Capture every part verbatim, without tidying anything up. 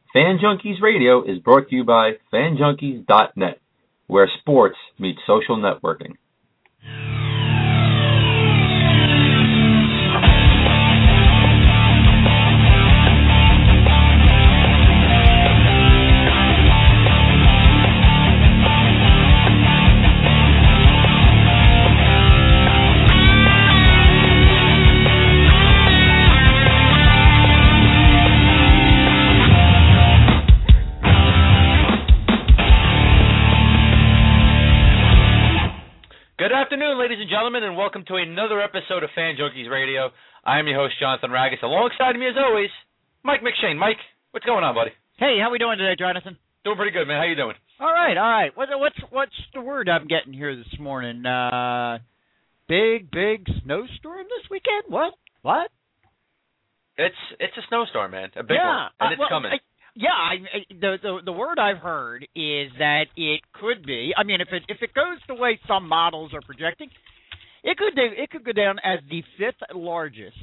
Fan Junkies Radio is brought to you by fan junkies dot net, where sports meets social networking. Good afternoon, ladies and gentlemen, and welcome to another episode of Fan Junkies Radio. I am your host, Jonathan Ragus. Alongside me, as always, Mike McShane. Mike, what's going on, buddy? Hey, how we doing today, Jonathan? Doing pretty good, man. How you doing? All right, all right. What, what's what's the word I'm getting here this morning? Uh, big, big snowstorm this weekend? What? What? It's it's a snowstorm, man. A big yeah, one, and uh, it's well, coming. I, yeah, I, I, the, the the word I've heard is that it could be. I mean, if it if it goes the way some models are projecting, it could do, it could go down as the fifth largest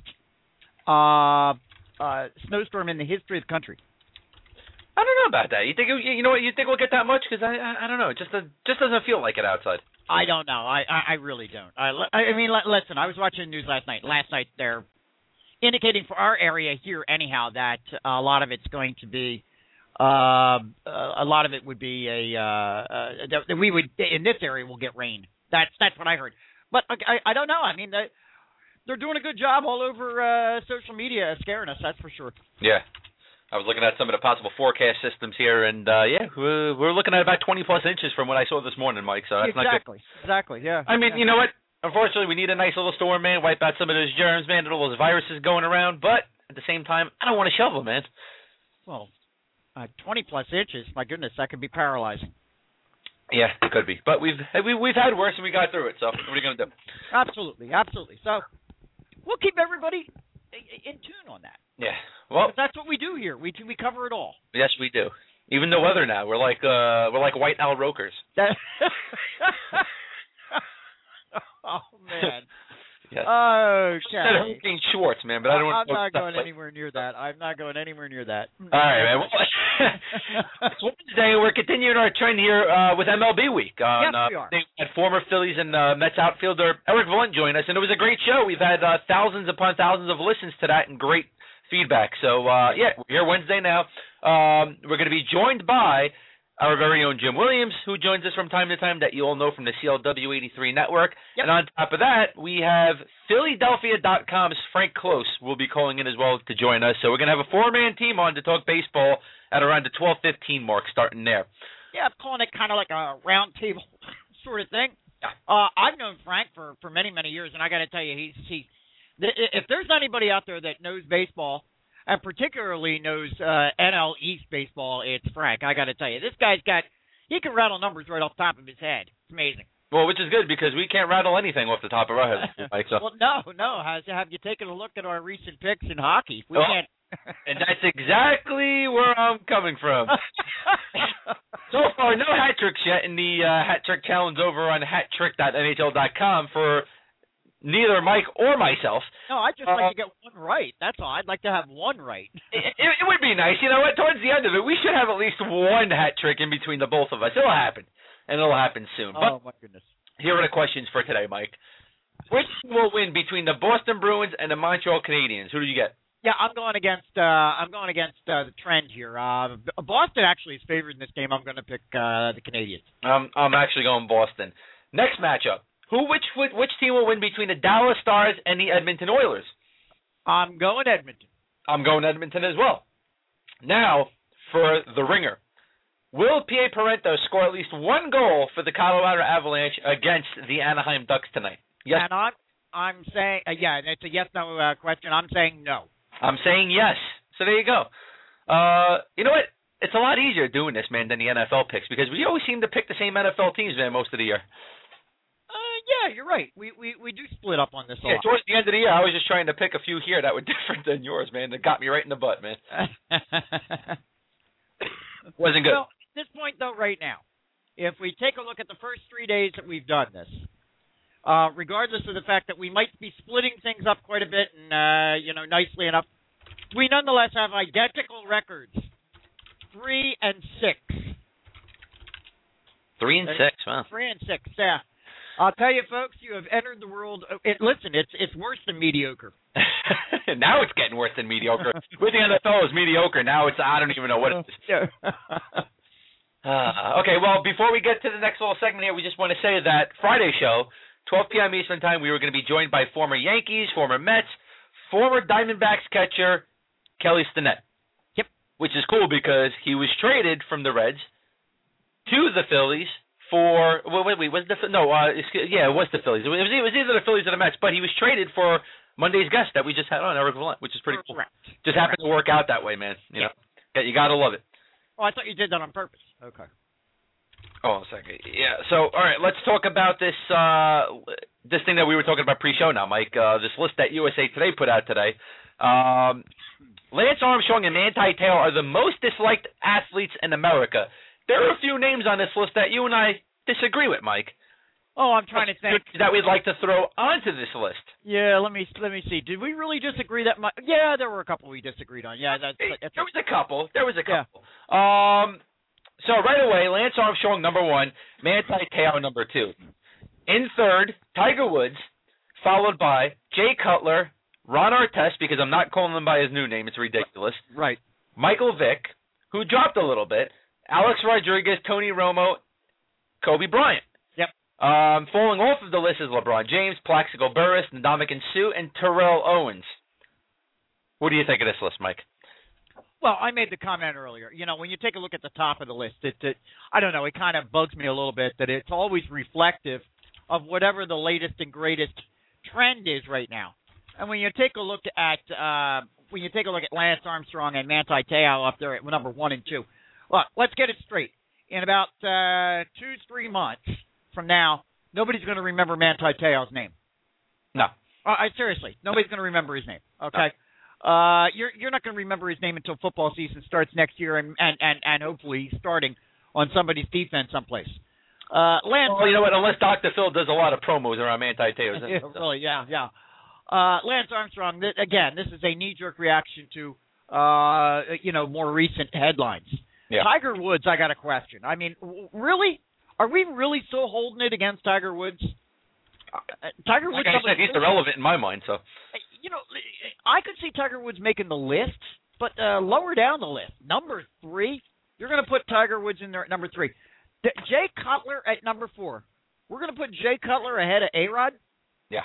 uh, uh, snowstorm in the history of the country. I don't know about that. You think it, you know what? You think we'll get that much? Because I, I I don't know. It just doesn't, just doesn't feel like it outside. I don't know. I I, I really don't. I I mean, listen. I was watching the news last night. Last night they're indicating for our area here, anyhow, that a lot of it's going to be. Uh, a lot of it would be a. Uh, uh, that we would in this area will get rain. That's that's what I heard. But I I don't know. I mean they they're doing a good job all over uh, social media scaring us. That's for sure. Yeah. I was looking at some of the possible forecast systems here, and uh, yeah, we're, we're looking at about twenty plus inches from what I saw this morning, Mike. So that's exactly, not good. Exactly, yeah. I mean, yeah. you know what? Unfortunately, we need a nice little storm, man. Wipe out some of those germs, man, and all those viruses going around. But at the same time, I don't want to shovel, man. Well, uh, twenty plus inches, my goodness, that could be paralyzing. Yeah, it could be. But we've we, we've had worse, and we got through it. So what are you gonna do? Absolutely, absolutely. So we'll keep everybody in tune on that. Yeah. Well, that's what we do here. We we cover it all. Yes, we do. Even the weather now, we're like uh, we're like White Al Rokers. Oh man. Yes. Okay. Instead of Hurricane Schwartz, man, but I don't want I'm to. not going anywhere near that. I'm not going anywhere near that. All right, man. Well, it's Wednesday, and we're continuing our trend here uh, with M L B Week. On, yes, we are. Uh, had former Phillies and uh, Mets outfielder Eric Vaughn join us, and it was a great show. We've had uh, thousands upon thousands of listens to that and great feedback. So, uh, yeah, we're here Wednesday now. Um, we're going to be joined by our very own Jim Williams, who joins us from time to time, that you all know from the C L W eighty-three network. Yep. And on top of that, we have Philadelphia dot com's Frank Close will be calling in as well to join us. So we're going to have a four-man team on to talk baseball at around the twelve fifteen mark, starting there. Yeah, I'm calling it kind of like a round table sort of thing. Yeah. Uh, I've known Frank for, for many, many years, and I got to tell you, he's he. If there's anybody out there that knows baseball, and particularly knows uh, N L East baseball, it's Frank. I got to tell you, this guy's got, he can rattle numbers right off the top of his head. It's amazing. Well, which is good because we can't rattle anything off the top of our heads, Mike. So. Well, no, no. Has, have you taken a look at our recent picks in hockey? We oh, can't. And that's exactly where I'm coming from. So far, no hat tricks yet in the uh, hat trick challenge over on hat trick dot N H L dot com for neither Mike or myself. No, I'd just uh, like to get one right. That's all. I'd like to have one right. it, it, it would be nice. You know what? Towards the end of it, we should have at least one hat trick in between the both of us. It'll happen. And it'll happen soon. Oh, but my goodness. Here are the questions for today, Mike. Which will win between the Boston Bruins and the Montreal Canadiens? Who do you get? Yeah, I'm going against uh, I'm going against uh, the trend here. Uh, Boston actually is favored in this game. I'm going to pick uh, the Canadiens. Um, I'm actually going Boston. Next matchup. Who, which, which team will win between the Dallas Stars and the Edmonton Oilers? I'm going Edmonton. I'm going Edmonton as well. Now, for the ringer. Will P A. Parento score at least one goal for the Colorado Avalanche against the Anaheim Ducks tonight? Yes. And I'm, I'm saying, uh, yeah, it's a yes-no uh, question. I'm saying no. I'm saying yes. So there you go. Uh, you know what? It's a lot easier doing this, man, than the N F L picks because we always seem to pick the same N F L teams, man, most of the year. Uh, yeah, you're right. We we, we do split up on this a Yeah, lot. towards the end of the year, I was just trying to pick a few here that were different than yours, man. That got me right in the butt, man. Wasn't good. Well, at this point, though, right now, if we take a look at the first three days that we've done this, uh, regardless of the fact that we might be splitting things up quite a bit and, uh, you know, nicely enough, we nonetheless have identical records three and six. Three and six, wow. Three and six, yeah. I'll tell you, folks, you have entered the world. It, listen, it's it's worse than mediocre. Now it's getting worse than mediocre. With the N F L is mediocre. Now it's I don't even know what it is. uh, okay, well, before we get to the next little segment here, we just want to say that Friday show, twelve p.m. Eastern Time, we were going to be joined by former Yankees, former Mets, former Diamondbacks catcher Kelly Stinnett. Yep. Which is cool because he was traded from the Reds to the Phillies. For wait, wait, wait, was the no? Uh, yeah, it was the Phillies. It was, it was either the Phillies or the Mets, but he was traded for Monday's guest that we just had on, Eric Valent, which is pretty cool. Correct. Just Correct. happened to work out that way, man. You yeah. know, you got to love it. Oh, I thought you did that on purpose. Okay. Oh, a second. Yeah. So, all right, let's talk about this uh, this thing that we were talking about pre-show now, Mike. Uh, this list that U S A Today put out today. Um, Lance Armstrong and Manti Te'o are the most disliked athletes in America. There are a few names on this list that you and I disagree with, Mike. Oh, I'm trying to think that we'd like to throw onto this list. Yeah, let me let me see. Did we really disagree that much? Yeah, there were a couple we disagreed on. Yeah, that's, that's there was a couple. There was a couple. Yeah. Um, so right away, Lance Armstrong number one, Manti Te'o number two. In third, Tiger Woods, followed by Jay Cutler, Ron Artest, because I'm not calling him by his new name. It's ridiculous. Right. Michael Vick, who dropped a little bit. Alex Rodriguez, Tony Romo, Kobe Bryant. Yep. Um, falling off of the list is LeBron James, Plaxico Burress, Ndamukong Suh, and Terrell Owens. What do you think of this list, Mike? Well, I made the comment earlier. You know, when you take a look at the top of the list, it, it I don't know, it kind of bugs me a little bit that it's always reflective of whatever the latest and greatest trend is right now. And when you take a look at uh, when you take a look at Lance Armstrong and Manti Te'o up there at number one and two. Look, let's get it straight. In about uh, two, three months from now, nobody's going to remember Manti Te'o's name. No. Uh, I, seriously, nobody's going to remember his name. Okay. No. Uh, you're you're not going to remember his name until football season starts next year, and and and, and hopefully starting on somebody's defense someplace. Uh, Lance. Well, you know what? Unless Doctor Phil does a lot of promos around Manti Te'o's name. Yeah, so. Really, yeah, yeah. Uh, Lance Armstrong. Th- again, this is a knee-jerk reaction to uh, you know more recent headlines. Yeah. Tiger Woods, I got a question. I mean, w- really? Are we really still holding it against Tiger Woods? Uh, Tiger Woods. Like I said, he's irrelevant in my mind. So, you know, I could see Tiger Woods making the list, but uh, lower down the list, number three. You're going to put Tiger Woods in there at number three. D- Jay Cutler at number four. We're going to put Jay Cutler ahead of A-Rod. Yeah.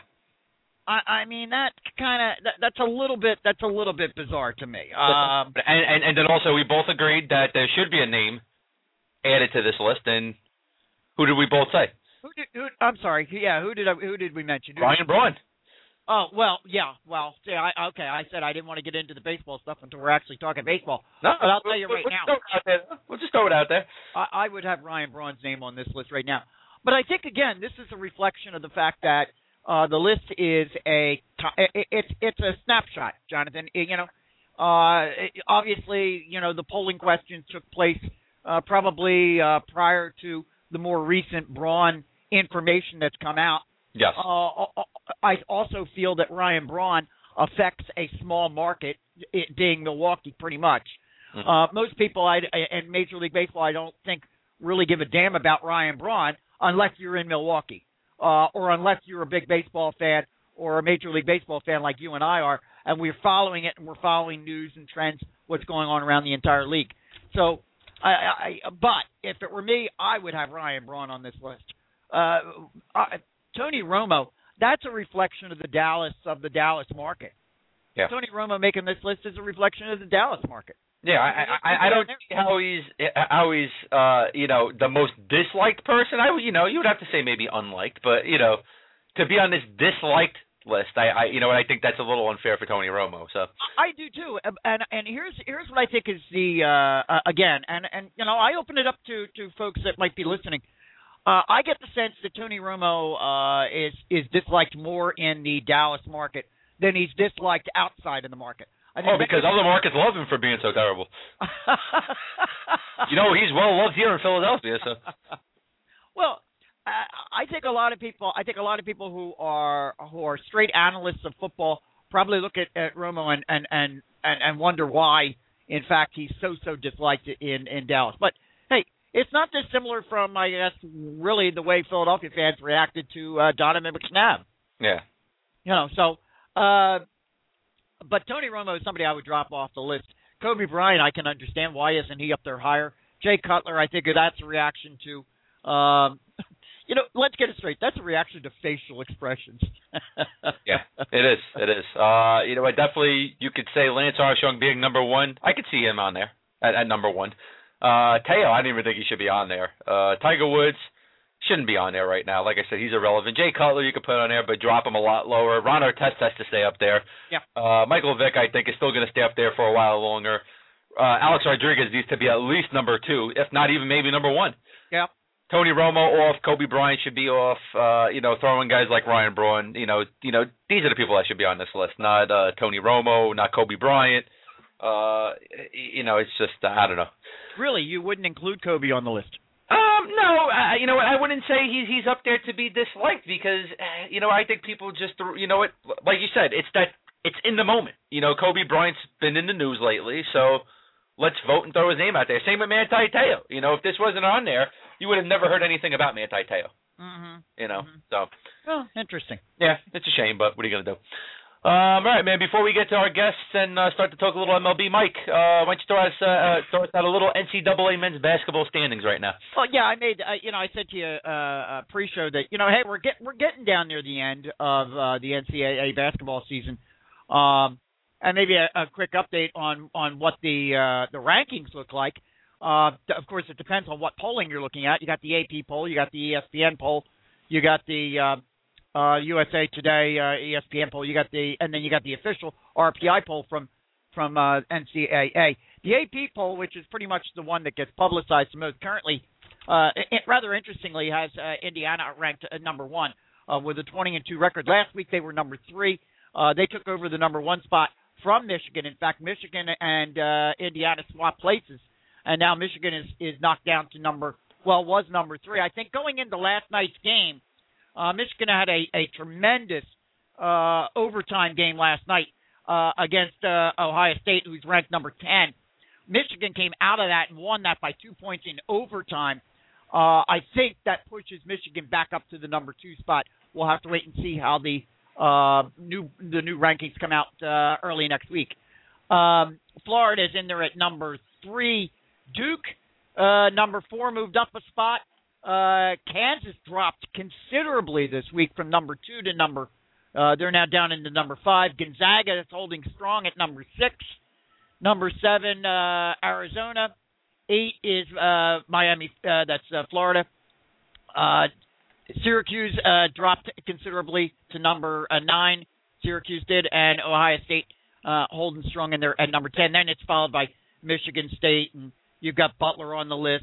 I, I mean that kind of that, that's a little bit that's a little bit bizarre to me. Um, and, and and then also we both agreed that there should be a name added to this list. And who did we both say? Who did? Who, I'm sorry. Yeah, who did I, who did we mention? Who Ryan Braun. Oh well, yeah, well, yeah. I, okay, I said I didn't want to get into the baseball stuff until we're actually talking baseball. No, but I'll tell you right we'll now. Just throw it out there. We'll just throw it out there. I, I would have Ryan Braun's name on this list right now. But I think again, this is a reflection of the fact that. Uh, the list is a it's it's a snapshot, Jonathan. You know, uh, obviously, you know the polling questions took place uh, probably uh, prior to the more recent Braun information that's come out. Yes. Uh, I also feel that Ryan Braun affects a small market, it being Milwaukee, pretty much. Mm-hmm. Uh, most people I, in Major League Baseball, I don't think really give a damn about Ryan Braun unless you're in Milwaukee. Uh, or unless you're a big baseball fan or a Major League Baseball fan like you and I are, and we're following it and we're following news and trends, what's going on around the entire league. So, I, I but if it were me, I would have Ryan Braun on this list. Uh, uh, Tony Romo, that's a reflection of the Dallas of the Dallas market. Yeah. Tony Romo making this list is a reflection of the Dallas market. Yeah, I, I, I don't see how he's how he's uh you know the most disliked person. I you know you would have to say maybe unliked, but you know to be on this disliked list, I, I you know I think that's a little unfair for Tony Romo. So I do too, and and here's here's what I think is the uh, uh, again, and and you know I open it up to to folks that might be listening. Uh, I get the sense that Tony Romo uh, is is disliked more in the Dallas market than he's disliked outside of the market. Oh, because other markets love him for being so terrible. You know, he's well loved here in Philadelphia. So, well, I, I think a lot of people. I think a lot of people who are who are straight analysts of football probably look at, at Romo and, and, and, and, and wonder why in fact, he's so, so disliked in, in Dallas. But, hey, it's not dissimilar from, I guess, really the way Philadelphia fans reacted to uh, Donovan McNabb. Yeah. You know, so, uh, but Tony Romo is somebody I would drop off the list. Kobe Bryant, I can understand. Why isn't he up there higher? Jay Cutler, I think that's a reaction to, um, you know, let's get it straight. That's a reaction to facial expressions. Yeah, it is. It is. Uh, you know, I definitely, you could say Lance Armstrong being number one. I could see him on there at, at number one. Uh, Teo, I didn't even think he should be on there. Uh, Tiger Woods shouldn't be on there right now. Like I said, he's irrelevant. Jay Cutler, you could put on there, but drop him a lot lower. Ron Artest has to stay up there. Yeah. Uh, Michael Vick, I think, is still going to stay up there for a while longer. Uh, Alex Rodriguez needs to be at least number two, if not even maybe number one. Yeah. Tony Romo off. Kobe Bryant should be off. Uh, you know, throwing guys like Ryan Braun. You know, you know, these are the people that should be on this list, not uh, Tony Romo, not Kobe Bryant. Uh, you know, it's just uh, I don't know. Really, you wouldn't include Kobe on the list? Um, no, uh, you know what? I wouldn't say he's he's up there to be disliked because uh, you know I think people just you know what, like you said, it's that it's in the moment. You know, Kobe Bryant's been in the news lately, so let's vote and throw his name out there. Same with Manti Te'o. You know, if this wasn't on there, you would have never heard anything about Manti Te'o. Mm-hmm. You know, mm-hmm. so. Oh, interesting. Yeah, it's a shame, but what are you going to do? Um, all right, man, before we get to our guests and uh, start to talk a little M L B, Mike, uh, why don't you throw us, uh, uh, throw us out a little N C double A men's basketball standings right now? Well, yeah, I made, uh, you know, I said to you uh, uh, pre-show that, you know, hey, we're, get, we're getting down near the end of uh, the N C double A basketball season. Um, and maybe a, a quick update on, on what the uh, the rankings look like. Uh, of course, it depends on what polling you're looking at. You got the A P poll, you got the E S P N poll, you got the uh, uh, U S A Today uh, E S P N poll, you got the, and then you got the official R P I poll from from uh, N C double A. The A P poll, which is pretty much the one that gets publicized the most currently, uh, it, rather interestingly, has uh, Indiana ranked uh, number one uh, with a twenty and two record. Last week they were number three. Uh, they took over the number one spot from Michigan. In fact, Michigan and uh, Indiana swapped places, and now Michigan is, is knocked down to number, well, was number three. I think going into last night's game, uh, Michigan had a, a tremendous uh, overtime game last night uh, against uh, Ohio State, who's ranked number ten. Michigan came out of that and won that by two points in overtime. Uh, I think that pushes Michigan back up to the number two spot. We'll have to wait and see how the Uh, new the new rankings come out uh, early next week. Um, Florida is in there at number three. Duke, uh, number four, moved up a spot. Uh, Kansas dropped considerably this week from number two to number. Uh, they're now down into number five. Gonzaga is holding strong at number six. Number seven, uh, Arizona. Eight is uh, Miami. Uh, that's uh, Florida. Uh, Syracuse uh, dropped considerably to number uh, nine. Syracuse did, and Ohio State uh, holding strong in there at number ten. Then it's followed by Michigan State, and you've got Butler on the list.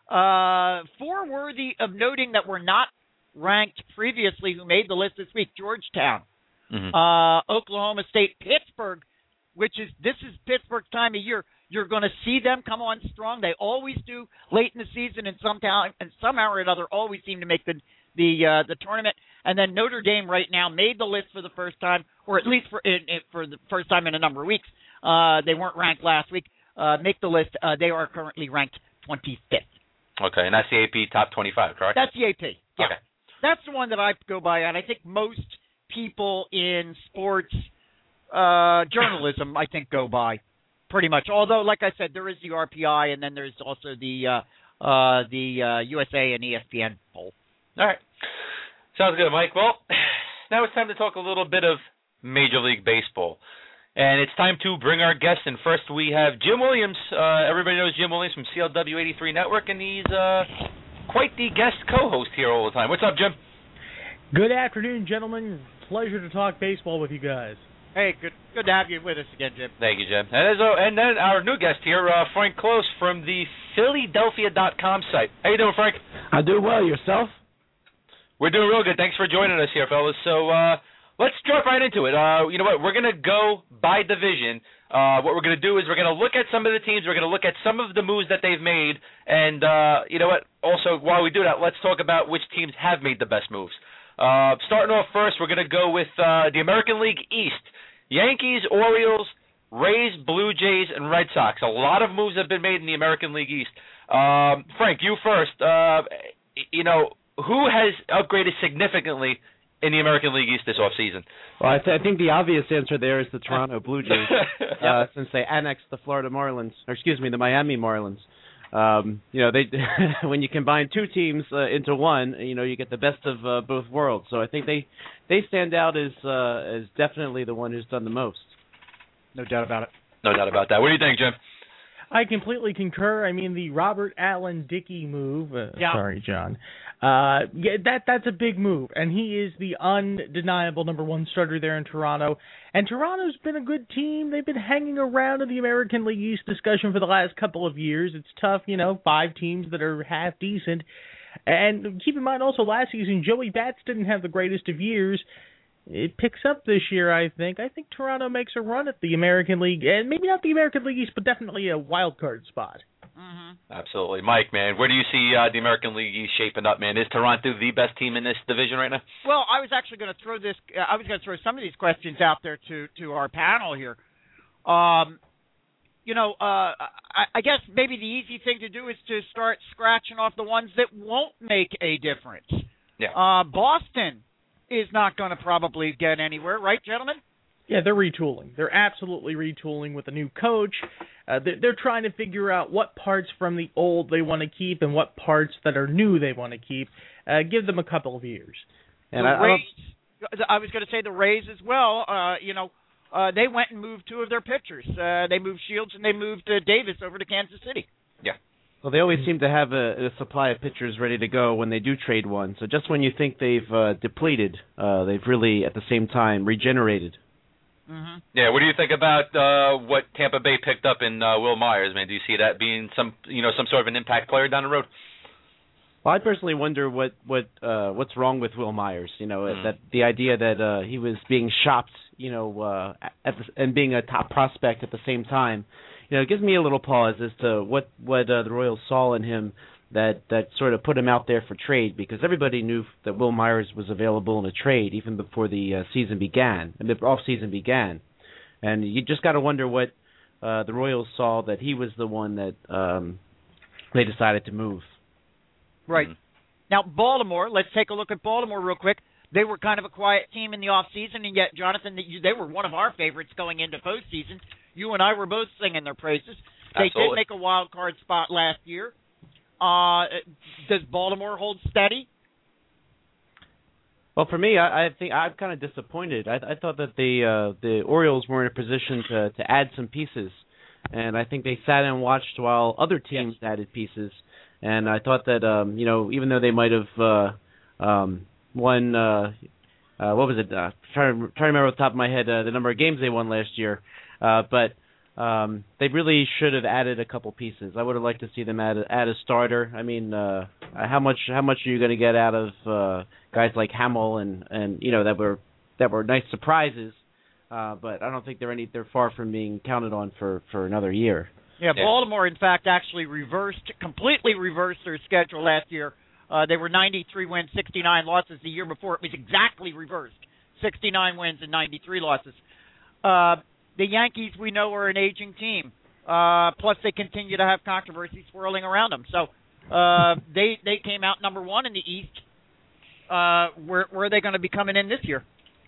Uh, four worthy of noting that were not ranked previously who made the list this week: Georgetown, mm-hmm. uh, Oklahoma State, Pittsburgh, which is this is Pittsburgh's time of year. You're going to see them come on strong. They always do late in the season, and somehow and somehow or another always seem to make the the uh, the tournament. And then Notre Dame right now made the list for the first time, or at least for in, in, for the first time in a number of weeks. Uh, they weren't ranked last week. Uh, make the list. Uh, they are currently ranked twenty-fifth. Okay, and that's the A P top twenty-five, correct? That's the A P. Yeah. Okay. That's the one that I go by, and I think most people in sports uh, journalism, I think, go by pretty much. Although, like I said, there is the R P I, and then there's also the uh, uh, the uh, U S A and E S P N poll. All right. Sounds good, Mike. Well, now it's time to talk a little bit of Major League Baseball. And it's time to bring our guests in. First, we have Jim Williams. Uh, everybody knows Jim Williams from C L W eighty-three Network, and he's uh, quite the guest co-host here all the time. What's up, Jim? Good afternoon, gentlemen. Pleasure to talk baseball with you guys. Hey, good good to have you with us again, Jim. Thank you, Jim. And, as, uh, and then our new guest here, uh, Frank Close from the Philadelphia dot com site. How you doing, Frank? I do well. Yourself? We're doing real good. Thanks for joining us here, fellas. So uh, let's jump right into it. Uh, you know what? We're going to go by division. Uh, what we're going to do is we're going to look at some of the teams. We're going to look at some of the moves that they've made. And uh, you know what? Also, while we do that, let's talk about which teams have made the best moves. Uh, starting off first, we're going to go with uh, the American League East. Yankees, Orioles, Rays, Blue Jays, and Red Sox. A lot of moves have been made in the American League East. Um, Frank, you first. Uh, you know, who has upgraded significantly in the American League East this offseason? Well, I, th- I think the obvious answer there is the Toronto Blue Jays, uh, since they annexed the Florida Marlins, or excuse me, the Miami Marlins. Um, you know, they when you combine two teams uh, into one, you know, you get the best of uh, both worlds. So I think they they stand out as uh, as definitely the one who's done the most. No doubt about it. No doubt about that. What do you think, Jim? I completely concur. I mean, the Robert Allen Dickey move. Uh, yeah. Sorry, John. Uh, yeah, that that's a big move, and he is the undeniable number one starter there in Toronto. And Toronto's been a good team. They've been hanging around in the American League East discussion for the last couple of years. It's tough, you know, five teams that are half decent. And keep in mind also last season, Joey Bats didn't have the greatest of years. It picks up this year, I think. I think Toronto makes a run at the American League, and maybe not the American League East, but definitely a wild card spot. Mm-hmm. Absolutely. Mike, man, where do you see uh, the American League East shaping up, man? Is Toronto the best team in this division right now? Well, I was actually going to throw this. Uh, I was going to throw some of these questions out there to to our panel here. Um, you know, uh, I, I guess maybe the easy thing to do is to start scratching off the ones that won't make a difference. Yeah. Uh, Boston is not going to probably get anywhere, right, gentlemen? Yeah, they're retooling. They're absolutely retooling with a new coach. Uh, they're, they're trying to figure out what parts from the old they want to keep and what parts that are new they want to keep. Uh, give them a couple of years. And the I, Rays, I was going to say the Rays as well. Uh, you know, uh, they went and moved two of their pitchers. Uh, they moved Shields and they moved uh, Davis over to Kansas City. Yeah. Well, they always seem to have a, a supply of pitchers ready to go when they do trade one. So just when you think they've uh, depleted, uh, they've really, at the same time, regenerated. Mm-hmm. Yeah, what do you think about uh, what Tampa Bay picked up in uh, Will Myers, man? Do you see that being some, you know, some sort of an impact player down the road? Well, I personally wonder what what uh, what's wrong with Will Myers. You know, mm. that the idea that uh, he was being shopped, you know, uh, at the, and being a top prospect at the same time. You know, it gives me a little pause as to what what uh, the Royals saw in him that that sort of put him out there for trade, because everybody knew that Will Myers was available in a trade even before the uh, season began, and the off season began, and you just got to wonder what uh, the Royals saw that he was the one that um, they decided to move. Right. Mm-hmm. Now, Baltimore, let's take a look at Baltimore real quick. They were kind of a quiet team in the off season, and yet, Jonathan, they were one of our favorites going into postseason. You and I were both singing their praises. They Absolutely. did make a wild card spot last year. Uh, does Baltimore hold steady? Well, for me, I, I think I'm kind of disappointed. I, I thought that the uh, the Orioles were in a position to, to add some pieces, and I think they sat and watched while other teams yes. added pieces. And I thought that um, you know, even though they might have uh, um, won, uh, uh, what was it? Uh, trying to trying to remember off the top of my head uh, the number of games they won last year, uh, but. Um, they really should have added a couple pieces. I would have liked to see them add a, add a starter. I mean, uh, how much how much are you going to get out of uh, guys like Hamill and, and you know that were that were nice surprises, uh, but I don't think they're any they're far from being counted on for, for another year. Yeah, yeah, Baltimore in fact actually reversed completely reversed their schedule last year. Uh, they were ninety-three wins, sixty-nine losses. The year before it was exactly reversed, sixty-nine wins and ninety-three losses. Uh, The Yankees, we know, are an aging team. Uh, plus, they continue to have controversy swirling around them. So uh, they they came out number one in the East. Uh, where, where are they going to be coming in this year?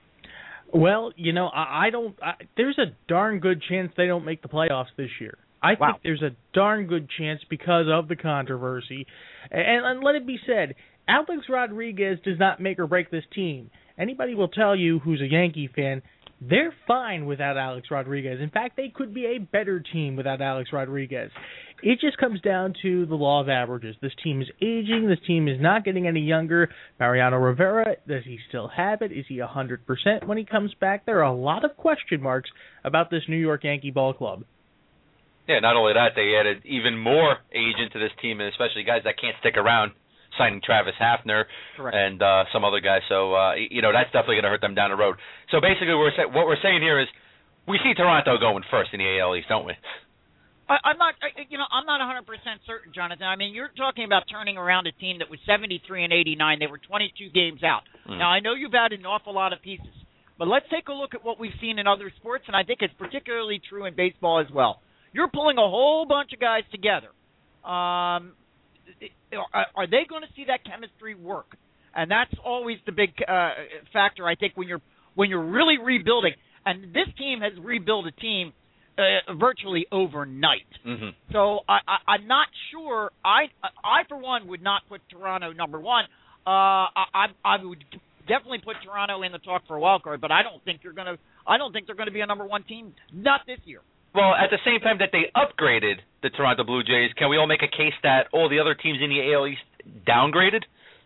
Well, you know, I, I don't. I, there's a darn good chance they don't make the playoffs this year. I wow. think there's a darn good chance because of the controversy. And, and let it be said, Alex Rodriguez does not make or break this team. Anybody will tell you who's a Yankee fan, they're fine without Alex Rodriguez. In fact, they could be a better team without Alex Rodriguez. It just comes down to the law of averages. This team is aging. This team is not getting any younger. Mariano Rivera, does he still have it? Is he one hundred percent when he comes back? There are a lot of question marks about this New York Yankee ball club. Yeah, not only that, they added even more age into this team, and especially guys that can't stick around, signing Travis Hafner Correct. and uh, some other guys. So, uh, you know, that's definitely going to hurt them down the road. So basically we're say- what we're saying here is we see Toronto going first in the A L East, don't we? I, I'm not, I, you know, I'm not one hundred percent certain, Jonathan. I mean, you're talking about turning around a team that was seventy-three and eighty-nine. They were twenty-two games out. Mm. Now, I know you've added an awful lot of pieces, But let's take a look at what we've seen in other sports, and I think it's particularly true in baseball as well. You're pulling a whole bunch of guys together. Um, are, are they going to see that chemistry work? And that's always the big uh, factor, I think, when you're when you're really rebuilding. And this team has rebuilt a team uh, virtually overnight. Mm-hmm. So I, I, I'm not sure. I, I, for one, would not put Toronto number one. Uh, I, I would definitely put Toronto in the talk for a wild card, but I don't think you're going to. I don't think they're going to be a number one team. Not this year. Well, at the same time that they upgraded the Toronto Blue Jays, can we all make a case that all the other teams in the A L East downgraded?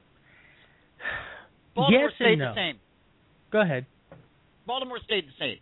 Baltimore yes stayed and no. the same. Go ahead. Baltimore stayed the same.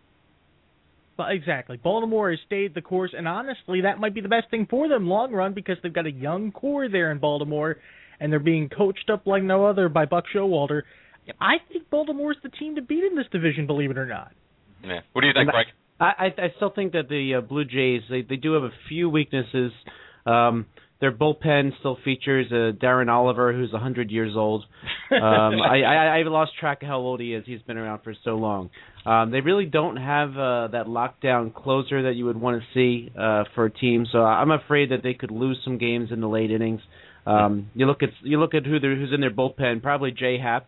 But exactly. Baltimore has stayed the course, and honestly, that might be the best thing for them long run because they've got a young core there in Baltimore, and they're being coached up like no other by Buck Showalter. Yep. I think Baltimore's the team to beat in this division, believe it or not. Yeah. What do you think, Frank? I, I, I still think that the uh, Blue Jays, they, they do have a few weaknesses. Um, their bullpen still features uh, Darren Oliver, who's one hundred years old. Um, I, I, I've lost track of how old he is. He's been around for so long. Um, they really don't have uh, that lockdown closer that you would want to see uh, for a team. So I'm afraid that they could lose some games in the late innings. Um, you look at you look at who who's in their bullpen. Probably J Happ.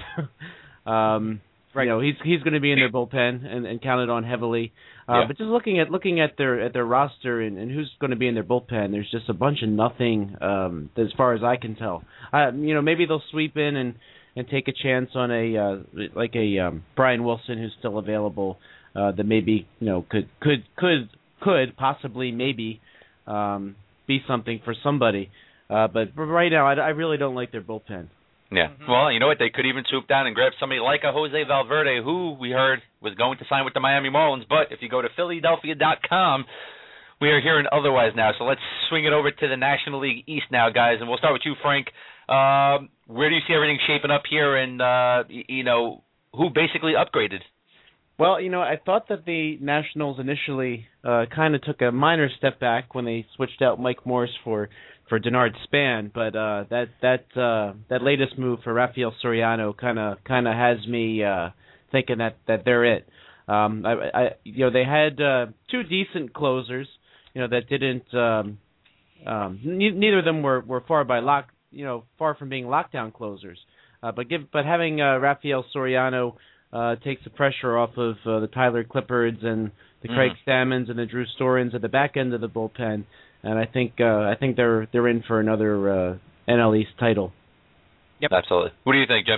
um, Right. You know, he's he's going to be in their bullpen and, and counted on heavily. Uh, yeah. But just looking at looking at their at their roster and, and who's going to be in their bullpen, there's just a bunch of nothing um, as far as I can tell. Uh, you know, maybe they'll sweep in and, and take a chance on a uh, like a um, Brian Wilson who's still available. Uh, that maybe you know could could could could possibly maybe um, be something for somebody. Uh, but right now, I, I really don't like their bullpen. Yeah. Mm-hmm. Well, you know what? They could even swoop down and grab somebody like a Jose Valverde, who we heard was going to sign with the Miami Marlins. But if you go to Philadelphia dot com, we are hearing otherwise now. So let's swing it over to the National League East now, guys. And we'll start with you, Frank. Um, where do you see everything shaping up here? And, uh, you know, who basically upgraded? Well, you know, I thought that the Nationals initially uh, kind of took a minor step back when they switched out Mike Morse for for Denard Span, but uh, that that uh, that latest move for Rafael Soriano kind of kind of has me uh, thinking that, that they're it. Um, I, I you know they had uh, two decent closers, you know that didn't. Um, um, ne- neither of them were, were far by lock, you know, far from being lockdown closers. Uh, but give but having uh, Rafael Soriano uh, takes the pressure off of uh, the Tyler Clippards and the mm. Craig Stammons and the Drew Storins at the back end of the bullpen. And I think uh, I think they're they're in for another uh, N L East title. Yep, absolutely. What do you think, Jeff?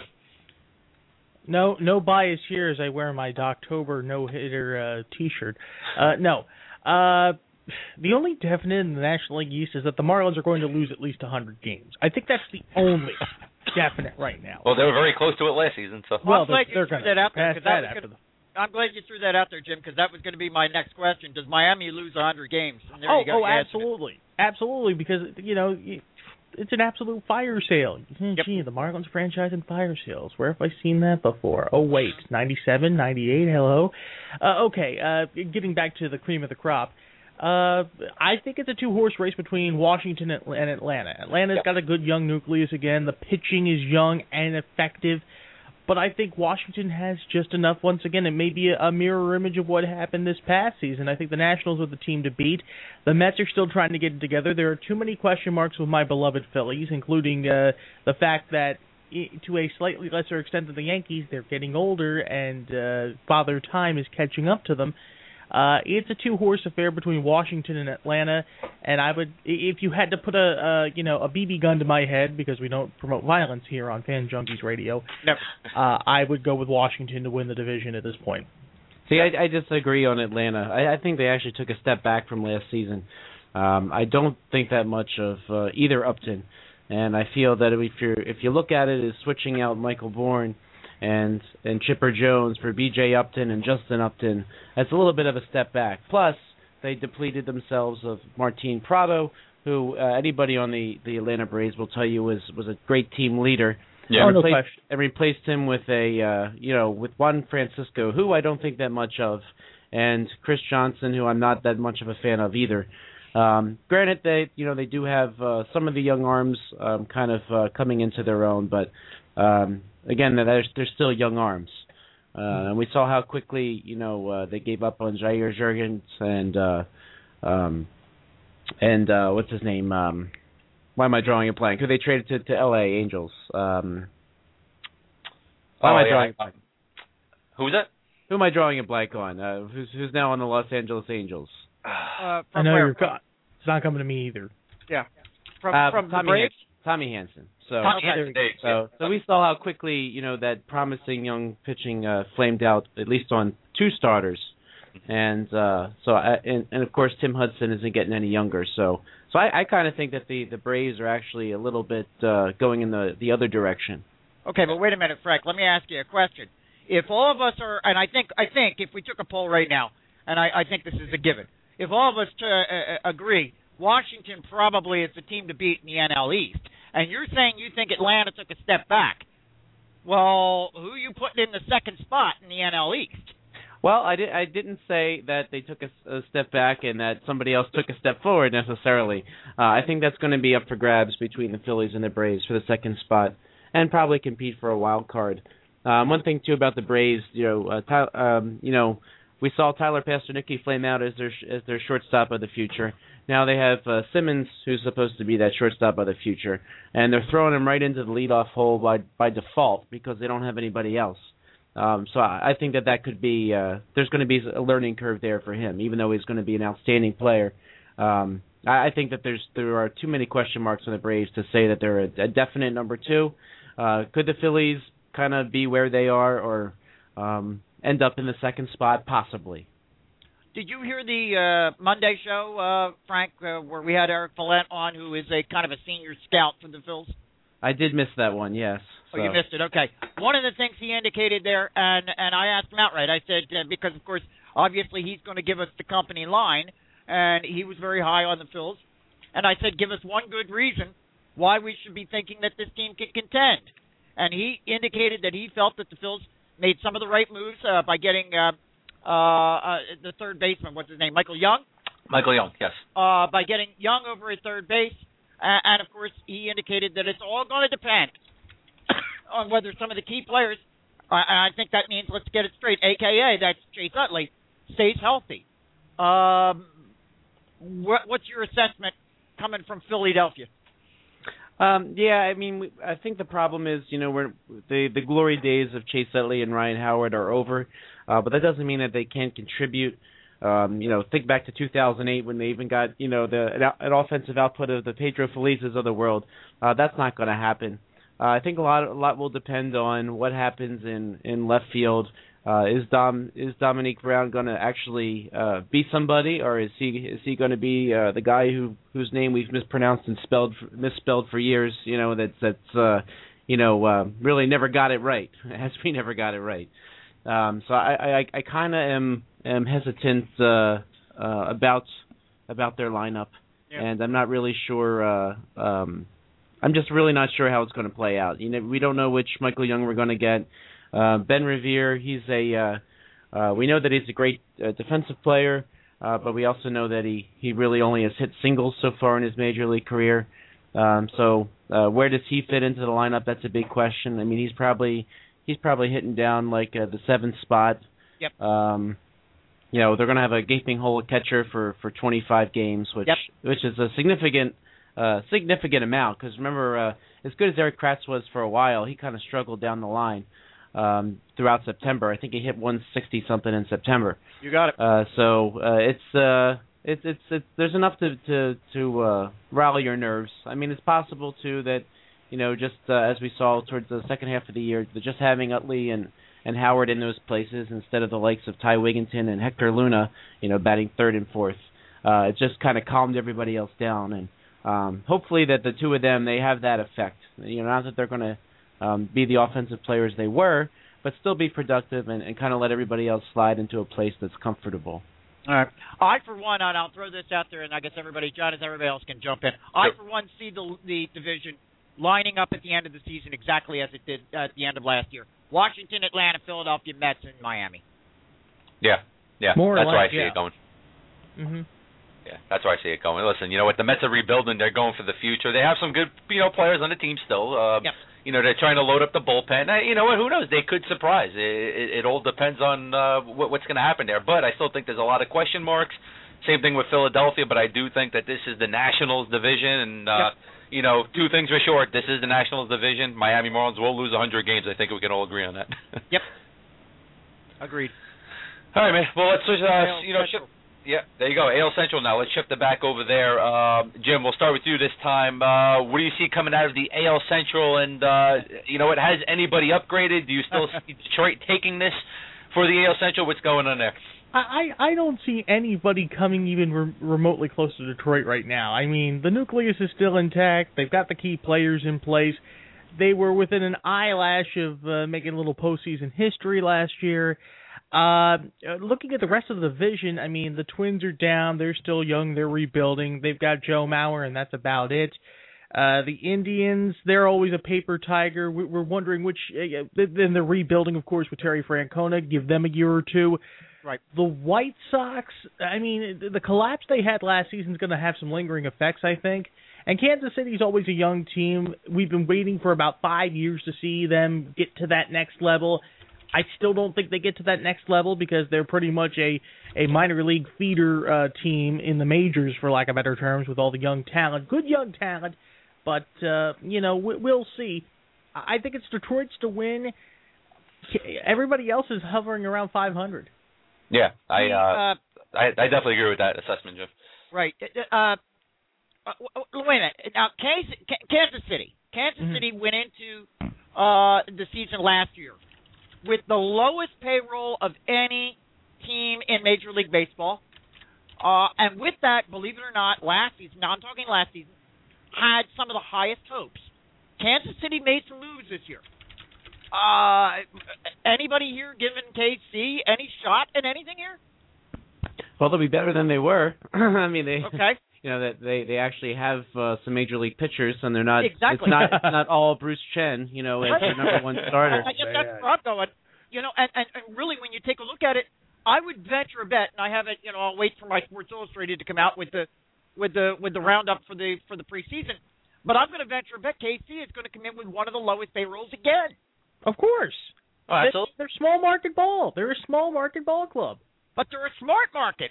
No, no bias here as I wear my Doctober no hitter uh, T-shirt. Uh, no, uh, the only definite in the National League East is that the Marlins are going to lose at least one hundred games. I think that's the only definite right now. Well, they were very close to it last season, so well, well they're, they're going to pass that, that after gonna... the. I'm glad you threw that out there, Jim, because that was going to be my next question. Does Miami lose one hundred games? And there oh, you go. oh, absolutely. Absolutely, because, you know, it's an absolute fire sale. Yep. Gee, the Marlins franchise and fire sales. Where have I seen that before? Oh, wait, ninety-seven, ninety-eight, hello? Uh, okay, uh, getting back to the cream of the crop. Uh, I think it's a two-horse race between Washington and Atlanta. Atlanta's yep. got a good young nucleus again. The pitching is young and effective. But I think Washington has just enough. Once again, it may be a, a mirror image of what happened this past season. I think the Nationals are the team to beat. The Mets are still trying to get it together. There are too many question marks with my beloved Phillies, including uh, the fact that, to a slightly lesser extent than the Yankees, they're getting older, and uh, Father Time is catching up to them. Uh, it's a two-horse affair between Washington and Atlanta, and I would, if you had to put a, a you know, a B B gun to my head, because we don't promote violence here on Fan Junkies Radio, Never. Uh, I would go with Washington to win the division at this point. See, I, I disagree on Atlanta. I, I think they actually took a step back from last season. Um, I don't think that much of uh, either Upton, and I feel that if you if you look at it as switching out Michael Bourne and and Chipper Jones for B J Upton and Justin Upton, that's a little bit of a step back. Plus, they depleted themselves of Martin Prado, who uh, anybody on the, the Atlanta Braves will tell you was, was a great team leader. Yeah, and, oh, replaced, no question. and replaced him with a uh, you know with Juan Francisco, who I don't think that much of, and Chris Johnson, who I'm not that much of a fan of either. Um, granted, they you know they do have uh, some of the young arms um, kind of uh, coming into their own, but um, again, they're, they're still young arms. Uh, and we saw how quickly, you know, uh, they gave up on Jair Jurgens and uh, um, and uh, what's his name? Um, why am I drawing a blank? Who they traded to, to L A Angels? Um, why oh, am I yeah. drawing a blank? Who's that? Who am I drawing a blank on? Uh, who's who's now on the Los Angeles Angels? Uh, I from know where? you're. Co- it's not coming to me either. Yeah. From Uh, from the Tommy Braves. Han- Tommy Hansen. So. Tommy okay. Hansen, there you go. So, so we saw how quickly, you know, that promising young pitching uh, flamed out, at least on two starters, and uh, so I, and, and of course Tim Hudson isn't getting any younger. So, so I, I kind of think that the, the Braves are actually a little bit uh, going in the, the other direction. Okay, but wait a minute, Frank. Let me ask you a question. If all of us are, and I think I think if we took a poll right now, and I, I think this is a given, if all of us uh, uh, agree, Washington probably is the team to beat in the N L East. And you're saying you think Atlanta took a step back. Well, who are you putting in the second spot in the N L East? Well, I, did, I didn't say that they took a, a step back and that somebody else took a step forward necessarily. Uh, I think that's going to be up for grabs between the Phillies and the Braves for the second spot and probably compete for a wild card. Um, one thing, too, about the Braves, you know, uh, Ty, um, you know, we saw Tyler Pastornicki flame out as their as their shortstop of the future. Now they have uh, Simmons, who's supposed to be that shortstop of the future, and they're throwing him right into the leadoff hole by by default because they don't have anybody else. Um, so I, I think that that could be uh, there's going to be a learning curve there for him, even though he's going to be an outstanding player. Um, I, I think that there's there are too many question marks on the Braves to say that they're a, a definite number two. Uh, could the Phillies kind of be where they are, or um, end up in the second spot, possibly? Did you hear the uh, Monday show, uh, Frank, uh, where we had Eric Follett on, who is a kind of a senior scout for the Phils? I did miss that one, yes. Oh, so. you missed it. Okay. One of the things he indicated there, and and I asked him outright. I said uh, because of course, obviously he's going to give us the company line, and he was very high on the Phils. And I said, give us one good reason why we should be thinking that this team can contend. And he indicated that he felt that the Phils made some of the right moves uh, by getting. Uh, Uh, uh, the third baseman, what's his name, Michael Young? Michael Young, yes. Uh, by getting Young over at third base. Uh, and, of course, he indicated that it's all going to depend on whether some of the key players, uh, and I think that means, let's get it straight, a k a that's Chase Utley, stays healthy. Um, what, what's your assessment coming from Philadelphia? Um, yeah, I mean, we, I think the problem is, you know, we're, the the glory days of Chase Utley and Ryan Howard are over, uh, but that doesn't mean that they can't contribute. Um, you know, think back to two thousand eight when they even got, you know, the an, an offensive output of the Pedro Felizes of the world. Uh, that's not going to happen. Uh, I think a lot a lot will depend on what happens in, in left field. Uh, is Dom is Dominique Brown going to actually uh, be somebody, or is he is he going to be uh, the guy who whose name we've mispronounced and spelled misspelled for years? You know, that's that's uh, you know uh, really never got it right, as we never got it right. Um, so I I, I kind of am am hesitant uh, uh, about about their lineup, yeah. and I'm not really sure. Uh, um, I'm just really not sure how it's going to play out. You know, we don't know which Michael Young we're going to get. Uh, Ben Revere, he's a. Uh, uh, we know that he's a great uh, defensive player, uh, but we also know that he, he really only has hit singles so far in his major league career. Um, so uh, where does he fit into the lineup? That's a big question. I mean, he's probably he's probably hitting down like uh, the seventh spot. Yep. Um, you know, they're going to have a gaping hole catcher for, for twenty-five games, which yep. which is a significant uh, significant amount. Because remember, uh, as good as Eric Kratz was for a while, he kind of struggled down the line. Um, throughout September, I think he hit one sixty something in September. You got it. Uh, so uh, it's uh, it's it's it's there's enough to to to uh, rally your nerves. I mean, it's possible too that you know just uh, as we saw towards the second half of the year, just having Utley and and Howard in those places instead of the likes of Ty Wigginton and Hector Luna, you know, batting third and fourth, uh, it just kind of calmed everybody else down. And um, hopefully that the two of them they have that effect. You know, not that they're going to Um, be the offensive players they were, but still be productive and, and kind of let everybody else slide into a place that's comfortable. All right. I, for one, and I'll throw this out there, and I guess everybody, John, as everybody else can jump in. I, for one, see the the division lining up at the end of the season exactly as it did at the end of last year. Washington, Atlanta, Philadelphia, Mets, and Miami. Yeah, yeah. More that's or where I less, see yeah. it going. Mm-hmm. Yeah, that's where I see it going. Listen, you know what? The Mets are rebuilding. They're going for the future. They have some good, you know, players on the team still. Uh, yep. You know, they're trying to load up the bullpen. Uh, you know what? Who knows? They could surprise. It, it, it all depends on uh, what, what's going to happen there. But I still think there's a lot of question marks. Same thing with Philadelphia, but I do think that this is the Nationals division, and uh, yep. you know, two things for sure. This is the Nationals division. Miami Marlins will lose one hundred games. I think we can all agree on that. Yep. Agreed. All right, man. Well, let's uh, you know, shift, yeah, there you go. A L Central now. Let's shift it back over there. Uh, Jim, we'll start with you this time. Uh, what do you see coming out of the A L Central? And uh, you know, it has anybody upgraded? Do you still see Detroit taking this for the A L Central? What's going on there? I, I don't see anybody coming even re- remotely close to Detroit right now. I mean, the nucleus is still intact. They've got the key players in place. They were within an eyelash of uh, making a little postseason history last year. Uh, looking at the rest of the division, I mean, the Twins are down. They're still young. They're rebuilding. They've got Joe Mauer, and that's about it. Uh, the Indians, they're always a paper tiger. We're wondering which. Uh, then they're rebuilding, of course, with Terry Francona. Give them a year or two. Right. The White Sox, I mean, the collapse they had last season is going to have some lingering effects, I think. And Kansas City's always a young team. We've been waiting for about five years to see them get to that next level. I still don't think they get to that next level because they're pretty much a, a minor league feeder uh, team in the majors, for lack of better terms, with all the young talent. Good young talent, but, uh, you know, we, we'll see. I think it's Detroit's to win. Everybody else is hovering around five hundred. Yeah, I, uh, I I definitely agree with that assessment, Jeff. Right. Uh, uh, wait a minute. Now, Kansas City. Kansas mm-hmm. City went into uh, the season last year with the lowest payroll of any team in Major League Baseball. Uh, and with that, believe it or not, last season, now I'm talking last season, had some of the highest hopes. Kansas City made some moves this year. Uh, anybody here giving K C any shot at anything here? Well, they'll be better than they were. I mean, they okay. You know that they, they actually have uh, some major league pitchers, and they're not. Exactly. It's not it's not all Bruce Chen, you know, as their number one starter. I guess that's where I'm going. You know, and, and, and really, when you take a look at it, I would venture a bet, and I haven't. You know, I'll wait for my Sports Illustrated to come out with the with the with the roundup for the for the preseason. But I'm going to venture a bet K C is going to come in with one of the lowest payrolls again. Of course. Oh, they're, they're small market ball. They're a small market ball club. But they're a smart market.